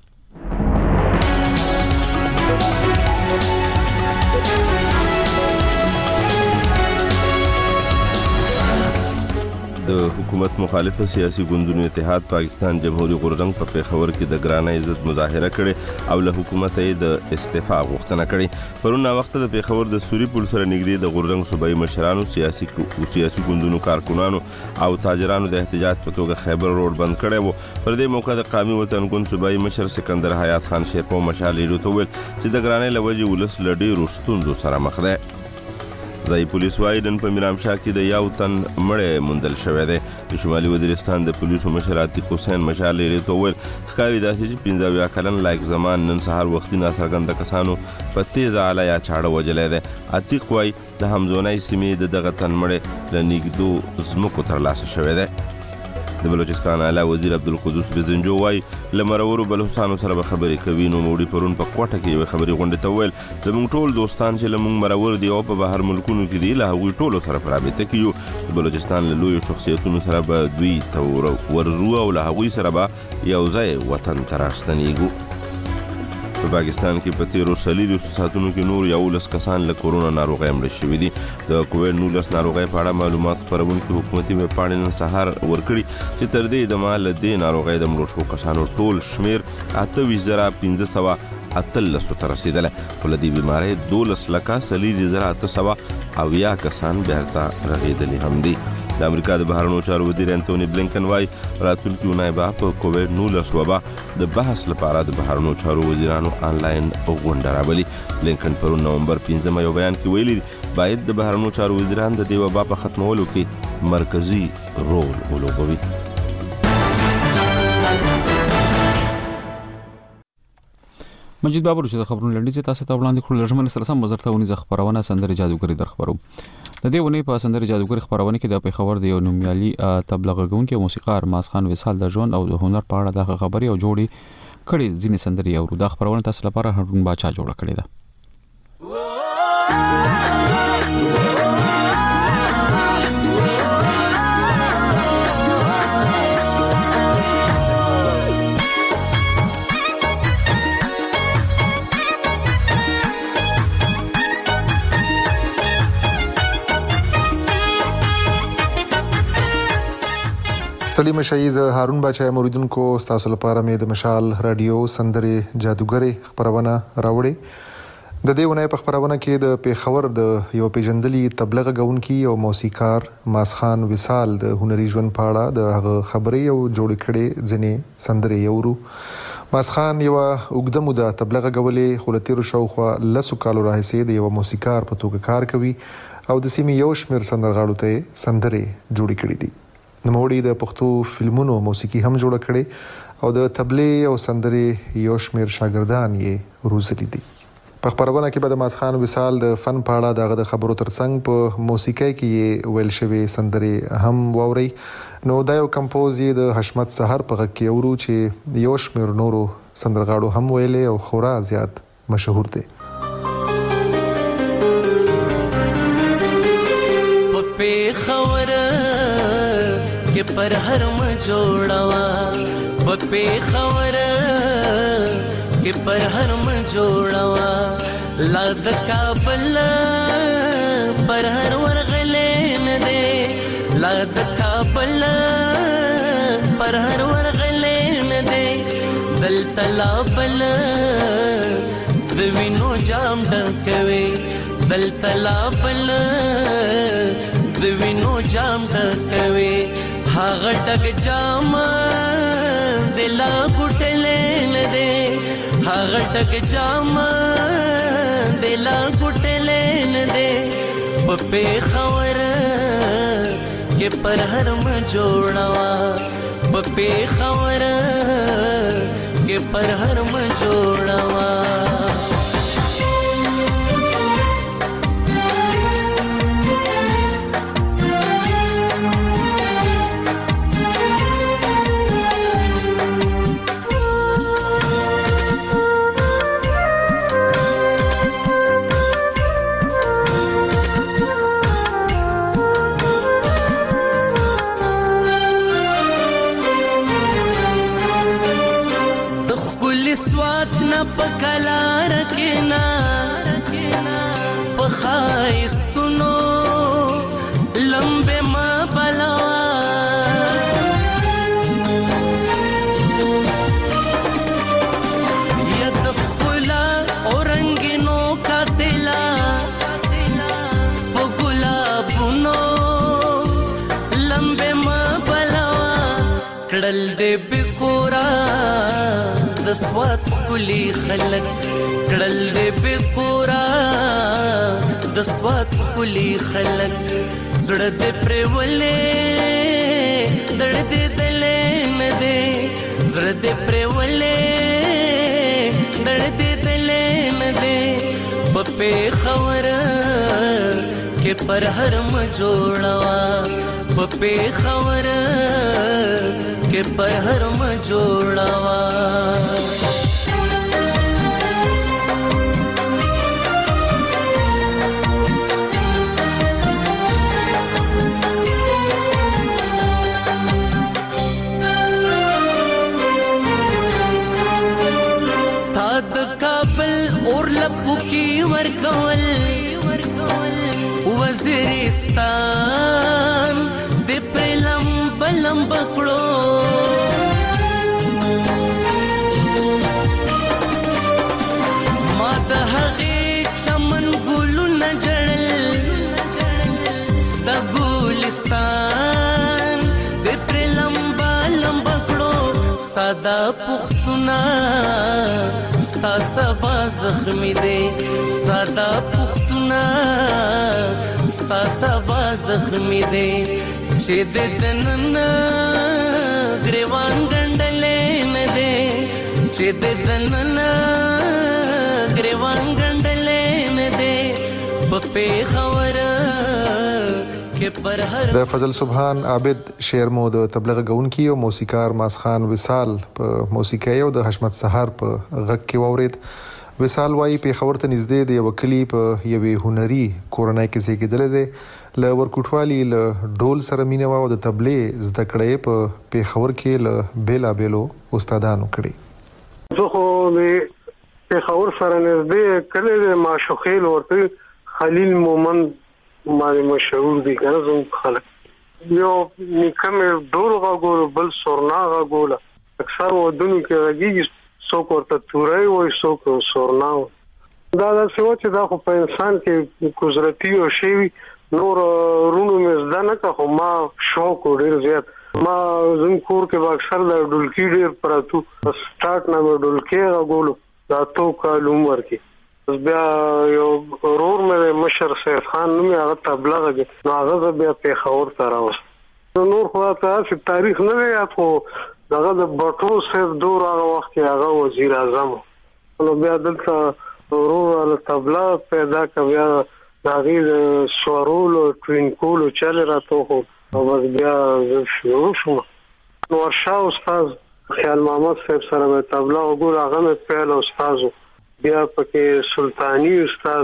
د حکومت مخالفه سیاسي ګوندونو اتحاد پاکستان جمهوریت غورځنګ په پیښور کې د ګرانۍ عزت مظاهره کړې او له حکومت یې د استعفا غوښتنه کړې. پرون وخت د پیښور د سوري پل سره نږدې د غورځنګ صوبایي مشرانو، سیاسي ګوندونو کارکونانو او تاجرانو د احتجاج په توګه خیبر روډ بند کړی و. پر دې موقع د قومي وطن ګوند صوبایي مشر سکندر حیات خان شیرپو مشال لیدو ته ویل چې د ګرانۍ له وجې ولس له ډېرو ستونزو سره مخ دی. ځایي پولیس وایي نن په میرامشاه کې د یو تن مړی موندل شوی دی. د شمالي وزیرستان د پولیسو مشر عتیق حسین مشال لیدو ته ویل ښکاري داسې چې 15 کلن لایق زمان نن سهار وختي ناڅرګنده کسانو په تیزه آله یا چاړه وجلی دی. عتیق وایي د همزونۍ سیمې د دغه تن مړی له نږدو ځمکو ترلاسه شوی دی. د بلوچستان اعلی وزیر عبدالقدوس بزنجو وایي له مرورو بلوچستانو سره به خبرې کوي. نو موړي پرون په کوټه کې یوې خبرې غونډې ته ویل زموږ ټول دوستان چې له موږ مرور دي او په بهر ملکونو کې دي له هغوی ټولو سره په رابطه کې یو. د بلوچستان له لویو شخصیتونو سره به دوی ته ورځو او له هغوی سره به یو ځای وطن ته راستنیږو. په پاکستان کې په تیرو څلوېښتو ساعتونو کې نور 11 کسان له کورونا ناروغۍ مړه شوي دي. د کووډ 19 ناروغۍ په اړه معلومات خپرونکي حکومتي ویبپاڼې نن سهار ورکړي چې تر دې دمه له دې ناروغۍ د مړو شوو کسانو ټول شمیر 28,518 ته رسېدلی. خو له دې بیمارۍ 12,4,800 کسان بیرته رغېدلي هم دي. د امریکا د بهرنیو چارو وزیر انتوني بلینکن وايي راتلونکي اونۍ به په کووډ 19 وبا د بحث لپاره د بهرنیو چارو وزیرانو آنلاین غونډه راولي. بلینکن پرون نومبر 15 یو بیان کې ویلي باید د بهرنیو چارو وزیران د دې وبا په ختمولو کې مرکزی رول ولوبوي. مجید بابر چې د خبرونو لنډیز تاسو ته وړاندې کړل، لږمن سره سم وزارت ونیزه خبرونه سندري جادوګری در خبرو. د دې ونې په سندري جادوګری خبرونه کې د پیښور د یو نومیالي تبلیغ کوونکی موسیقار ماسخان وصال د ژوند او د هنر په اړه د خبري او جوړي کړي ځینې سندري او د خبرونه تاسو لپاره هارون باچا جوړه کړې ده. ستړي مشایز هارون باچا موریدونکو تاسو لپاره مې د مشال رادیو سندري جادوګری خبرونه راوړي. د دې ونې په خبرونه کې د پیښور د یو پیژندلي تبلیغ کوونکی او موسیقار ماسخان وصال د هنري ژوند په اړه د هغه خبري او جوړ کړي ځینې سندري یورو. ماسخان یو وګړه موده تبلیغ غولې خلتیر شاوخوا لسو کالو راهیسې د یو موسیقار په توګه کار کوي او د سیمې یو شمېر سندرغاړو ته سندري جوړ کړي دي. نوموړي د پښتو فلمونو موسیقي هم جوړ کړي او د تبلیغ او سندري یو شمېر شاګردان یې روزلي دي. په خبرونه کې به د ماسخان وصال د فن په اړه دغه د خبرو ترڅنګ په موسیقۍ کې ویل شوی سندري هم واوري. نو دا یو کمپوز د حشمت سحر په غږ کې ورو چې یو شمېر نورو سندرغاړو هم ویلې او خورا زیات مشهور دي. پر هر م جوړوا په خبر کې پر هر م جوړوا لا د کابل پر هر ورغلې نه دې لا د کابل پر هر ورغلې نه دې دل تلابل د وینو جام ډکوي دل تلابل د وینو جام ډکوي هغه ټک جام دلا ګټلې نه دې هغه ټک جام دلا ګټلې نه دې په خبر کې پر هر م جوړوا په خبر کې پر هر م جوړوا. سوات نه پکلا رکنا پخایستونو لمبه ما بلوا ید خلا اورنګینو کاتلا پګلابونو لمبه ما بلوا کړل دې بکورا د سوات کلی خلک کړل دې بکورا د سوات کلی خلک زړه دې پرولې دړ دې دلې نه دې زړه دې پرولې دړ دې دلې نه دې په خبر کې پر هر م جوړوا په خبر کې پر هر م جوړوا کی ورکول وزیرستان د پرلم بلم بکړو ما د هغې چمن ګلو نه جړل د ګلستان د پرلم بلم بکړو ساده پختونه ستا سبا زخمی دے سادا پختونا ستا سبا زخمی دے چه دے دنن گریوان گنڈلے ندے چه دے دنن گریوان گنڈلے ندے پپے خور د فضل سبحان عابد شعر مو د تبلیغ غونکی او موسیقار ماسخان وصال په موسیقي او د حشمت سحر په غږ کې وورید وصال وايي په خبر ته نږدې د یو کلی په یوې هنري کورنۍ کې زیږیدل دي ل ورکوټوالي ل ډول سره مینه او د تبلیغ زده کړې په خبر کې ل بیلا بیلو استادانو کړي زه خو په خبر سره نږدې کلی معشوقې ورته خلیل مومن ماري مشهور دي کنه زم خلک یو نکمه ډور غوول بل سورنا غوول اکثر ودونو کې راګي څوک ورته تورای وای څوک سورنا دا څه چې دا خو په انسان کې قدرتي او شی نور رونو مزدا نه که ما شوق ډیر زیات ما زم کور کې اکثر د ډولکی ډیر پراتو سٹارټ نه ډولکی غوول دا تو کال عمر کې بیا یو رور مې مشر سیف خان نومي هغه تبلیغ نو هغه بیا په خور ته راوست نور خو تاسو تاریخ نه یاد خو دغه د بټو سیف دور هغه وخت هغه وزیر اعظم نو بیا دلته رور تبلیغ پیدا کړ داغي سوارول ټوینکول چل راته خو او بیا شروع شو نو ورشا استاد خیال محمد صاحب سره تبلیغ وګور هغه مې پیل استاد بیا پکې سلطانی استاد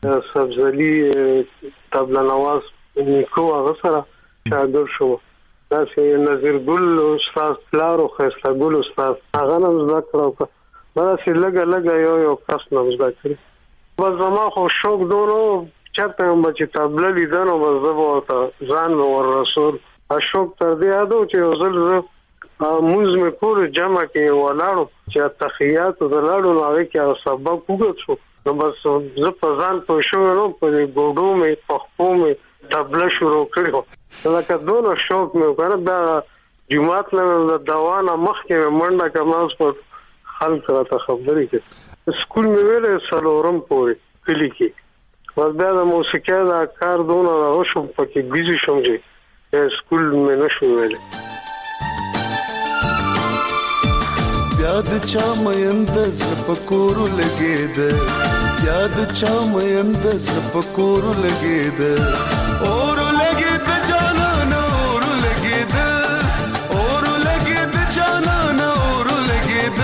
سبزلی طبله نواز نیکو هغه سره شاګرد شو دا چې نذیر ګل استاد پلارو خسته ګل استاد هغه نه ذکر وکړه دا چې لګا یو کس نه ذکر بس زما خو شوق دونو چرته هم چې طبله لیدنه مزه وته ځان ور رسول اشوق تر دې اډو چې وزل موږ مې کور جمع کې ولاړو چې تخیات ولاړو نو هغه کې سبب وګورم نو بس زه په ځان په شو نو په ګوډو مې په خپو مې طبله شروع کړو لکه دونو شوق مې وکړ دا جمعات له دوانه مخ کې منډه کماس په خلک راته خبرې کې سکول مې ویلې سلورم پورې کلی کې وردا د موسیقي دا کار دونه راوښم پکې بيزي شوم چې سکول مې نشو ویلې یاد چا مېند زپکورو لګید یاد چا مېند زپکورو لګید اور لګید جانان اور لګید جانان اور لګید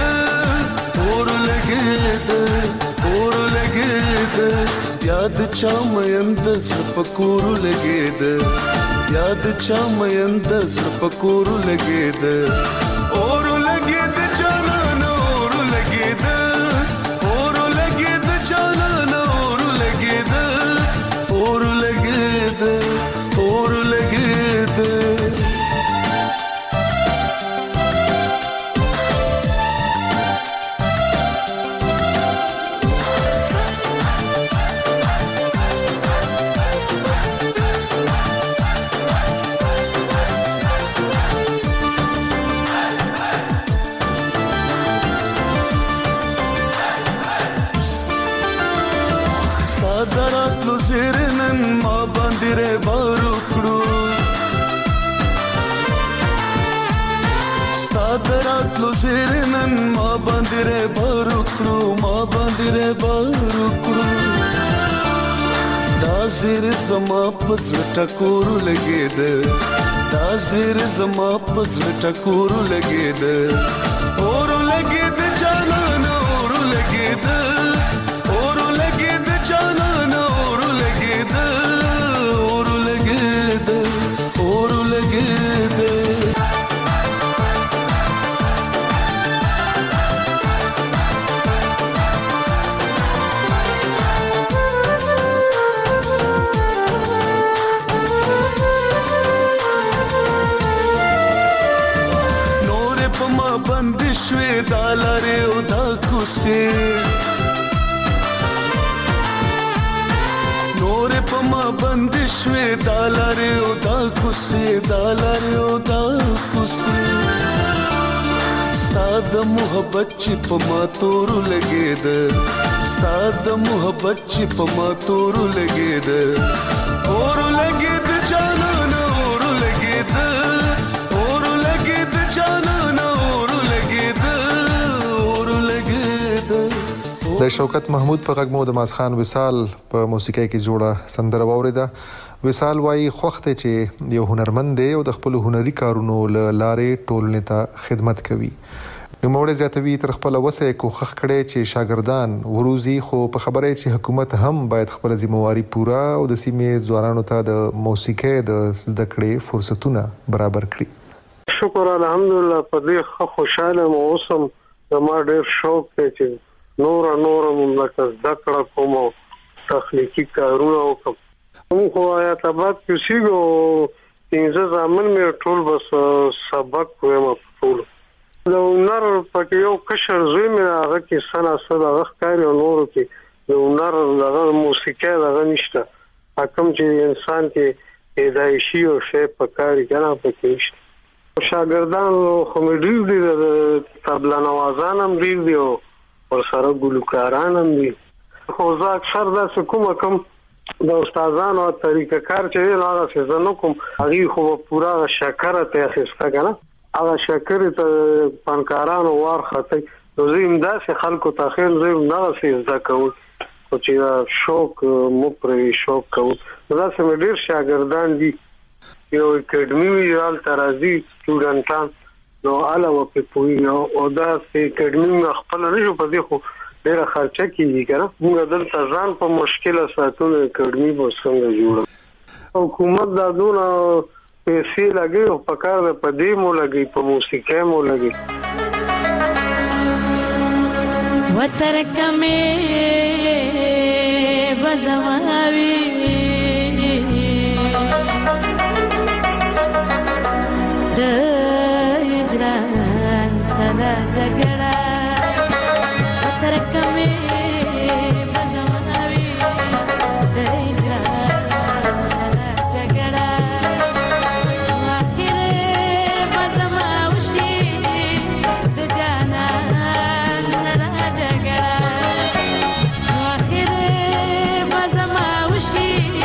یاد چا مېند زپکورو لګید یاد چا مېند زپکورو لګید اور لګید جانان اور لګید بار وکړو ما باندې ربار وکړو دا زیر زما پزړه ټکور لګید دا زیر زما پزړه ټکور لګید اور لګید جانان اور لګید اور لګید جانان اور لګید اور لګید اور لګید بندشوي دالاره او دا کوسه نور په ما بندشوي دالاره او دا کوسه دالاره او دا کوسه ستاد محبت چې په ما تور لګید ستاد محبت چې په ما تور لګید اور لګید جانان اور لګید اور لګید جانان د شوکت محمود په غږ مو د ماسخان وصال په موسیقۍ کې جوړه سندره واوریده. وصال وايي خوخته چې یو هنرمند دی او د خپل هنري کارونو لارې ټولنې ته خدمت کوي. نو موږ زیاتوي تر خپل وسه کوخخ کړي چې شاګردان وروزي خو په خبره چې حکومت هم باید خپل ذمہواری پوره او د سیمې ځوانانو ته د موسیقۍ د زده کړې فرصتونه برابر کړي. شکر الحمدلله په دې خوشاله موسم زما ډېر شوق دی چې نور مملکت ذکر کوم تخنیکی کارونه وکم. خو آیات آباد کې سیګو انځه ځامن مې ټول بس سبق کوم ټول نو نر پکې یو کشر زوی مې هغه کې سنا صدا غخاري او نور کې نو نر هغه موسیقي هغه نشته حکم چې انسان کې پیدایشي او شی پکاري کنه پکې نشته. شاګردان خو مې ډېر دي طبله نوازان هم ډېر دي او سره ګلوکاران هم دي خو زه اکثر داسې کوم د استادانو طریقه کار چې هغه څه زنه کوم هغه خو پورا شکر ته اخیسته کنه هغه شکر ته فنکارانو ورخته نو زم داسې خلکو ته خیر زم نه څه زده کوم او چې شوق مو پرې شوق کوم دا سم ډیر شاګردان دي یو اکیډمي ویل ترازی سټوډنټان نو علاوه په پوی او دا اکیډمي خپل نه جو په دې خو ډیره خرچه کیږي کنه موږ دلته ځان په مشکله ساتونه اکیډمي به څنګه جوړو حکومت دا دونه پیسې لګي او په کار په دې مو لګي په موسیقۍ مو لګي وترکمه بزماوي د هجران سره جګړه وترکمه بزماوي د هجران سره جګړه واخر بزماوشي د جانان سره جګړه واخر بزماوشي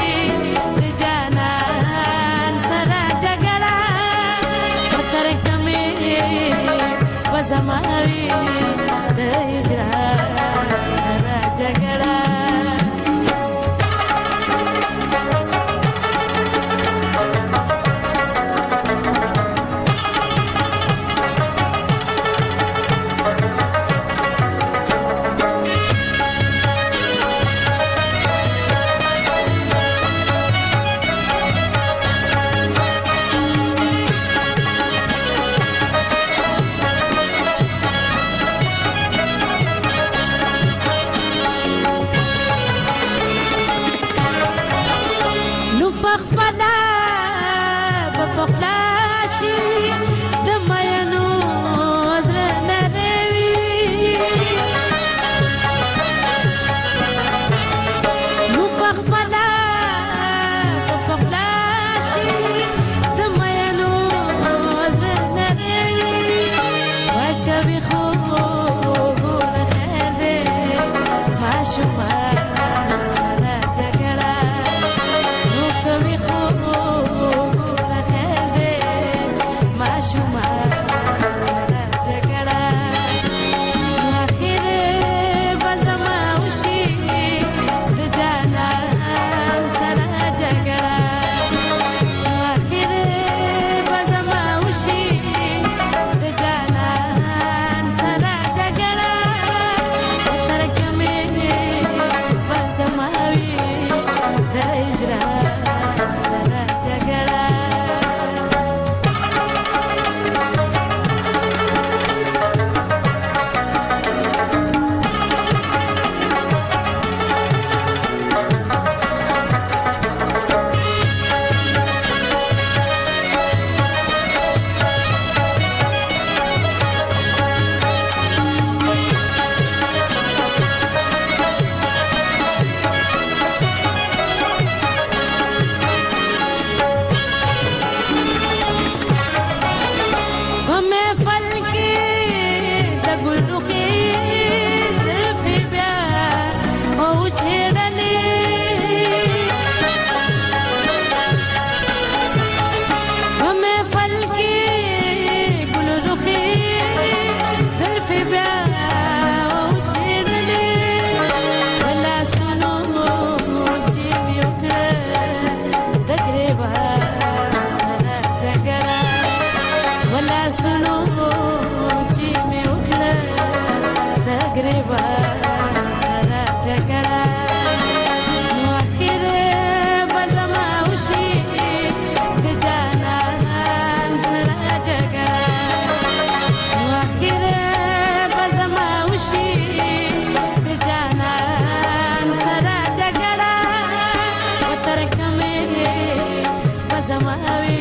ګریوان سره جګړه نو اخر بزما وشي د جانان سره جګړه نو اخر بزما وشي د جانان سره جګړه وتر کمه بزما وي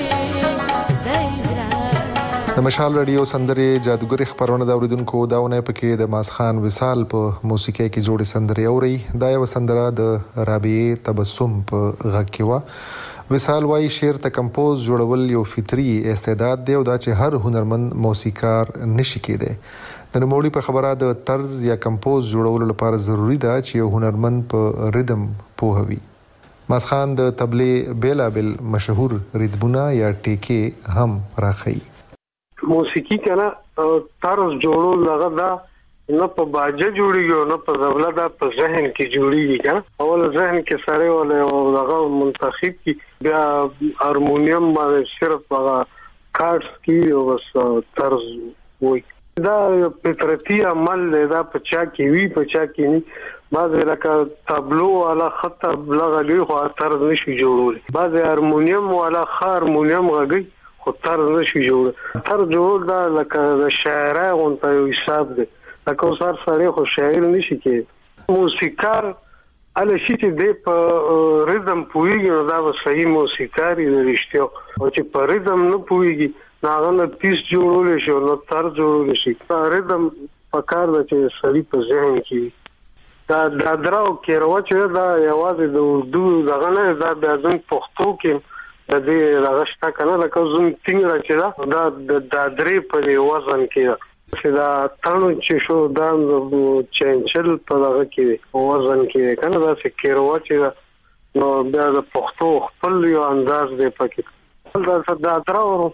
د مشال رادیو سندري جادوګری خبرونه د اوریدونکو داونه پکې د ماسخان وصال په موسیقي کې جوړې سندري اوري دا یو سندره د رابعه تبسم په غږ کې و وصال وايي شعر ته کمپوز جوړول یو فطري استعداد دی او دا چې هر هنرمند موسیقار نشي کېده د نوموړي په خبره د طرز یا کمپوز جوړولو لپاره ضروری ده چې یو هنرمند په ریدم پوهوي ماسخان د تبلې بیلابل مشهور ریتمونه یا ټیکې هم راخی موسیقي کنه طرز جوړول لغه دا نه په باجه جوړیږي نه په زبله دا په ذهن کې جوړیږي کنه اول ذهن کې سره ولا لغه منتخب کی بیا هارمونیم باندې صرف هغه کارډز کی او بس طرز وای دا فطرتي عمل دا په چا کې وی په چا کې نه بعض لکه تابلو والا خط لغه لوي خو طرز نشي جوړول بعض هارمونیم والا هارمونیم غږی خو طرز نشي جوړ طرز جوړ دا لکه د شاعرای غونته یو حساب دی لکه اوسار سره خو شاعر نشي کې موسیقار ال شي چې د په ریتم پویږي نو دا به صحیح موسیقاری رښتیا او چې په ریتم نه پویږي هغه نه پیس جوړول شي نو طرز جوړول شي ریتم پکار د چې صحیح په ذهن کې دا دراو کې راوچې دا یوازې د اردو دغه نه دا د ځن پښتو کې د دې راغشتا کنه لکه زوم څنګه راځي دا د درې په وزن کې چې دا تانو چې شو دا چنچل په هغه کې وزن کې کنه دا چې کېروچې نو بیا د پښتو خپل یو انداز دی پکې دا دراو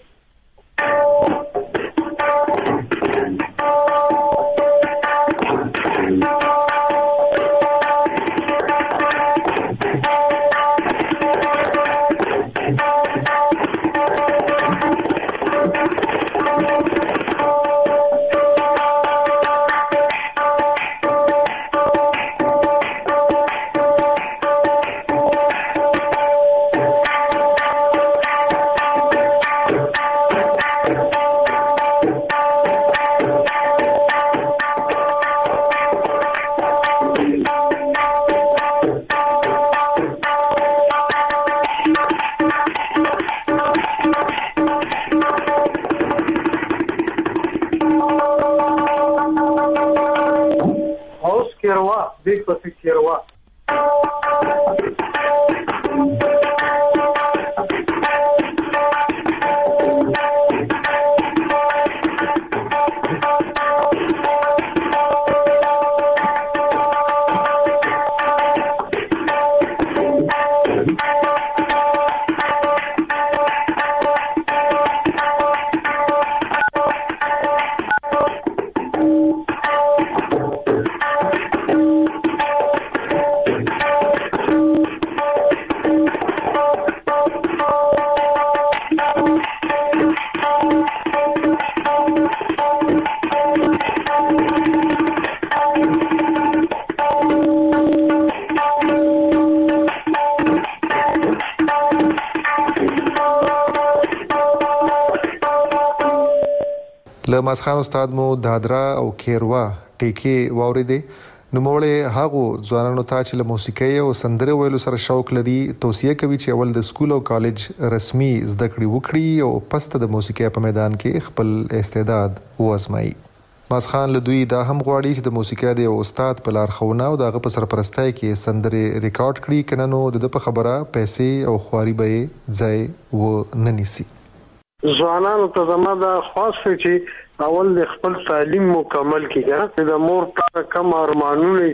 لمسخان استاد مو دادرا او کیروا ټیکي واوریدي نو موړې هغه ځوانانو ته چې له موسیقي او سندره ویلو سره شوق لري توصيه کوي چې اول د سکول او کالج رسمي زده کړې وکړي او پسته د موسیقي په میدان کې خپل استعداد وازمایي مسخان له دوی دا هم غواړي چې د موسیقي د استاد په لار خونه او دغه په سرپرستۍ کې سندره ریکارډ کړي کنه نو د په خبره پیسې او خواري به ځای و ننسي ځوانانو ته زما دا خاص چې اول د خپل تعلیم مکمل کیږي د مور په کم ارمانونه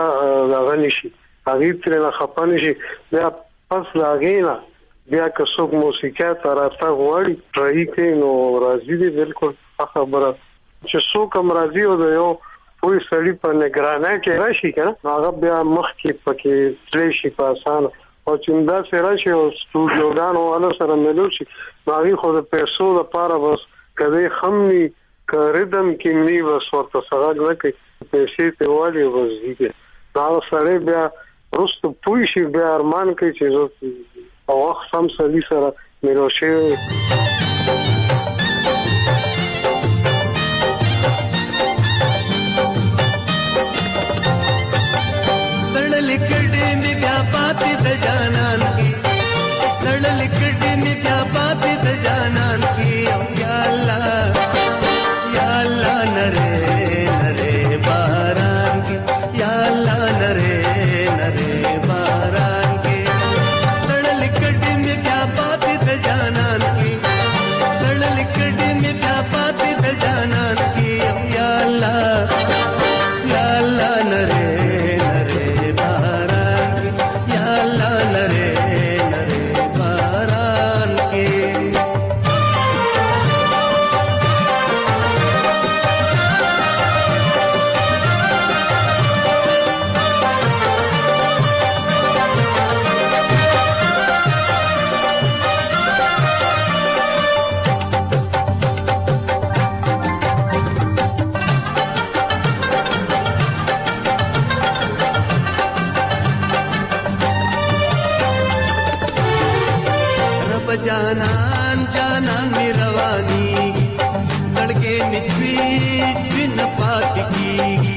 چې هغه نشي هغه تر نه خپانه شي بیا پس لاګینا بیا که څوک موسیقي تراته غواړي ټرای کوي نو راځي دي بالکل خبره چې څوک هم راځي او د یو پوي سړی په نگرانه کې راشي کنه هغه بیا مخ کې پکې تلې شي په اسانه او چې دا سره شي او سټوډیوګانو ولا سره ملو شي باغی خو د پیسو لپاره بس کله خمني کردم کې نی بس ورته سره نه کوي پیسې ته والی وزيږي دا سره بیا رست پوي شي بیا ارمان کوي چې او وخت سم سړي سره میروشه لړل کډې می بیا پاتې د جانان کی لړل کډې می بیا پاتې د جانان کی یا الله نره نره باران کی یا الله نره نره باران کی لړل کډې می بیا پاتې د جانان کی لړل کډې می بیا پاتې د جانان کی یا الله نره جانان جانان می روانی لڑکے مچوی چن پاک کیگی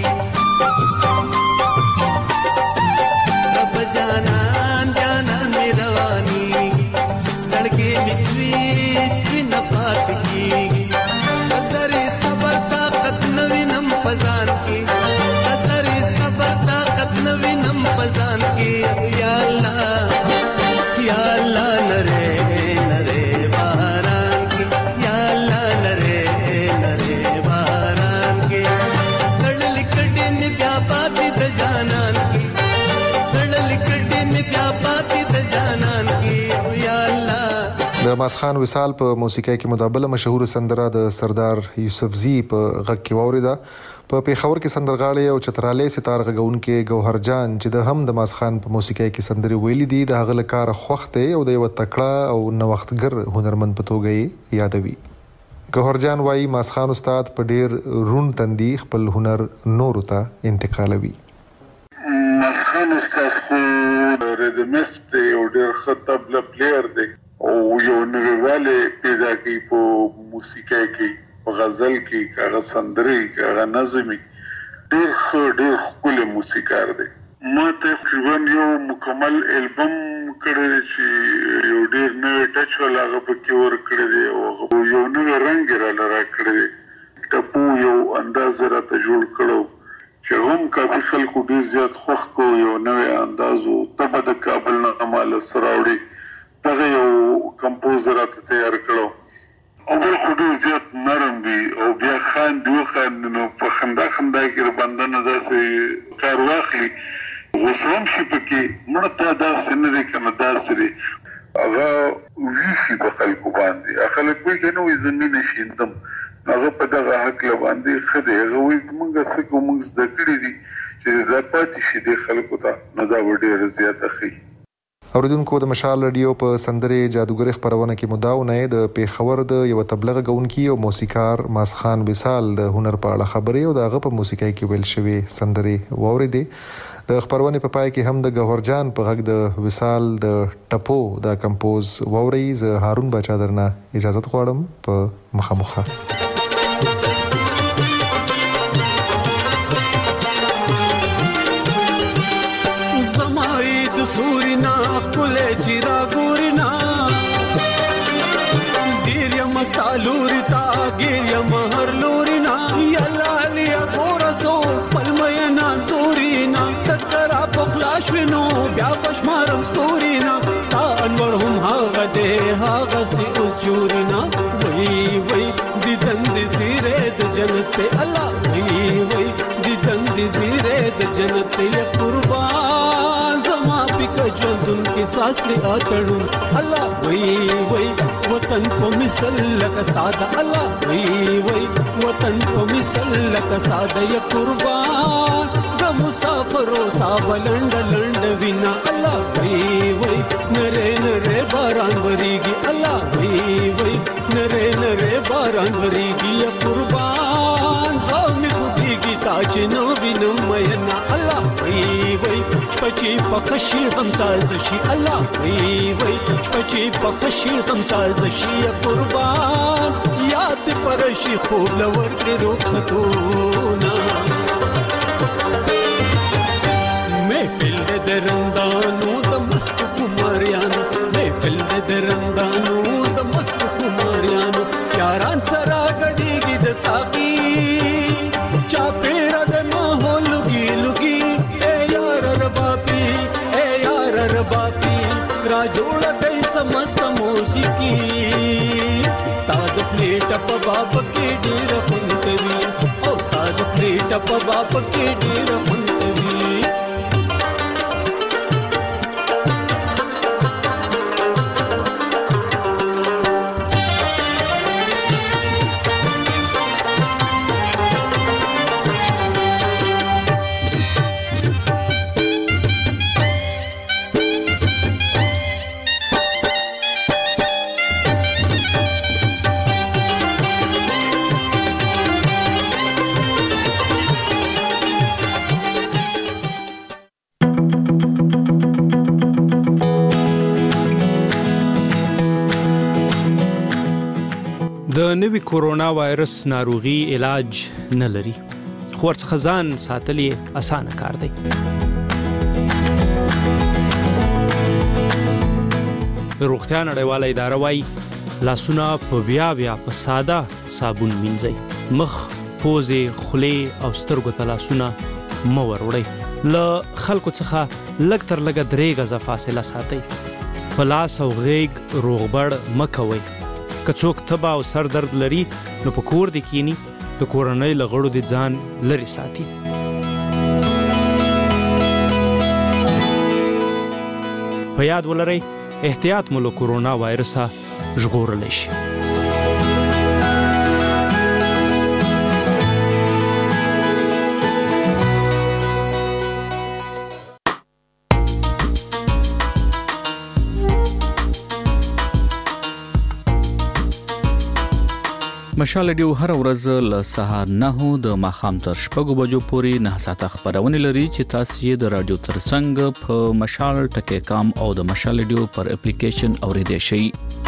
رب جانان جانان می روانی لڑکے مچوی چن پاک کیگی قدری صبر طاقت نوینم فزان کی قدری صبر طاقت نوینم فزان کی یا اللہ نرے د ماسخان وصال په موسیقۍ کې مدابله مشهور سندره د سردار یوسفزي په غږ کې واوریده. په پیښور کې سندرغاړي او چترالي ستار غږونکي ګوهر جان چې د هم د ماسخان په موسیقۍ کې سندري ویلي دي د هغه لکار خوخته او د یو تکړه او نوښتګر هنرمند په توګه یادوي. ګوهر جان وايي ماسخان استاد په ډیر رون تندي خپل هنر نورو ته انتقالوي. ماسخان استاد خو ریدمست او ډیر خطب پلیئر دی او یو نویواله پیدا کی په موسیقۍ کې په غزل کې کاغه سندري کاغه نظمي ډېر خپل موسیقار دی. ما تقریبا یو مکمل البم کړی چې یو ډېر نوې ټچ ولاغه پکې ور کړی دی او یو نوې رنگ را کړی دی ټپو یو انداز راته جوړ کړو چې هم کافي خلکو ډېر زیات خوښ کو یو نوې انداز او تبه د کابل نه مال سراوړي دغه یو کمپوزر ته تیار کړو او بل خو ډېر زیات نرم دی او بیا خاندي نو په خندا کې بندنه داسې کار واخلي غوسه هم شي پکې مړه ته داسې نه دی که نه داسې دی هغه ویشي په خلکو باندې خلک وایي که نه وایي زه مینه شیندم هغه په دغه هکله باندې ښه دی هغه وایي موږ څه کوو موږ زده کړي دي چې دا پاتې شي دې خلکو ته نو دا به ډېره زیاته ښي. اوریدونکو د مشال رادیو په سندرې جادوګرې خبرونه کې مداونه د پیښور د یو تبلیغ غونکي او موسیقار ماسخان وصال د هنر په اړه خبرې او دغه په موسیقۍ کې ویل شوی سندرې واوریدې. د خبرونه په پای کې هم د ګوهر جان په غږ د وصال د ټپو د کمپوز واوري. ز هارون بچا درنه اجازه غواړم په مخامخه. سورینا خپل چیرا ګورینا زیریا مستالوري تا ګیریا مہر لورینا یلا لیا ګورسو خپل مینا زورینا تکرا پخلاش وینو بیا پشمارم ستورینا ستا انور هم هاغه ده هاغه سی اوس جورینا وای دی دند سیره د جنت الله وای دی دند سیره د جنت یا قربان ژوندون کې ساس دې اتړون الله وای وطن په مثل لکه ساده الله وای وطن په مثل لکه ساده یا قربان د مسافرو صاحب لند وینا الله وای نره باران وریږي الله وای نره باران وریږي یا قربان زو می خوږي تا جنو وینم مینا الله وی وی پچی پخشی غم تازه شي الله وی وی پچی پخشی غم تازه شي قربان یاد پرشي خوب لور دې رخصتونه محفل درندانو د مست خماریانو محفل درندانو د مست خماریانو یاران سره غړيږي د ساقي چا پیر د ماحول لګي لګي اے یار ربابي اے یار ربابي را جوړ دای سمست موسیقي تاد پلیټ په باب کې ډیر خوندوي او تاد پلیټ په باب کې ډیر خوندوي د نوي کورونا وایرس ناروغي علاج نه لري خو ورڅخه ځان ساتل یې اسانه کار دی روغتیا نړیواله اداره وايي لاسونه په بیا په ساده صابون مینځئ مخ پوزې خولې او سترګو ته لاسونه مه وروړئ له خلکو څخه لږ تر لږه 3 غزه فاصله ساتئ په لاس او غیږ روغبړ مه کوئ که څوک تبه او سر درد لري نو په کور دې کینی د کورنۍ له غړو دې ځان لرې ساتي په یاد ولرئ احتیاط مو له کورونا وایرسه ژغورلی شي مشال ډیو هر ورځ له سهار 9 د ماښام تر 6 بجو پورې 9 ساعته خبرونه لري چې تاسو یې د رادیو ترڅنګ په مشال ټکی کام او د مشال ډیو پر اپلیکیشن اوریدئ شئ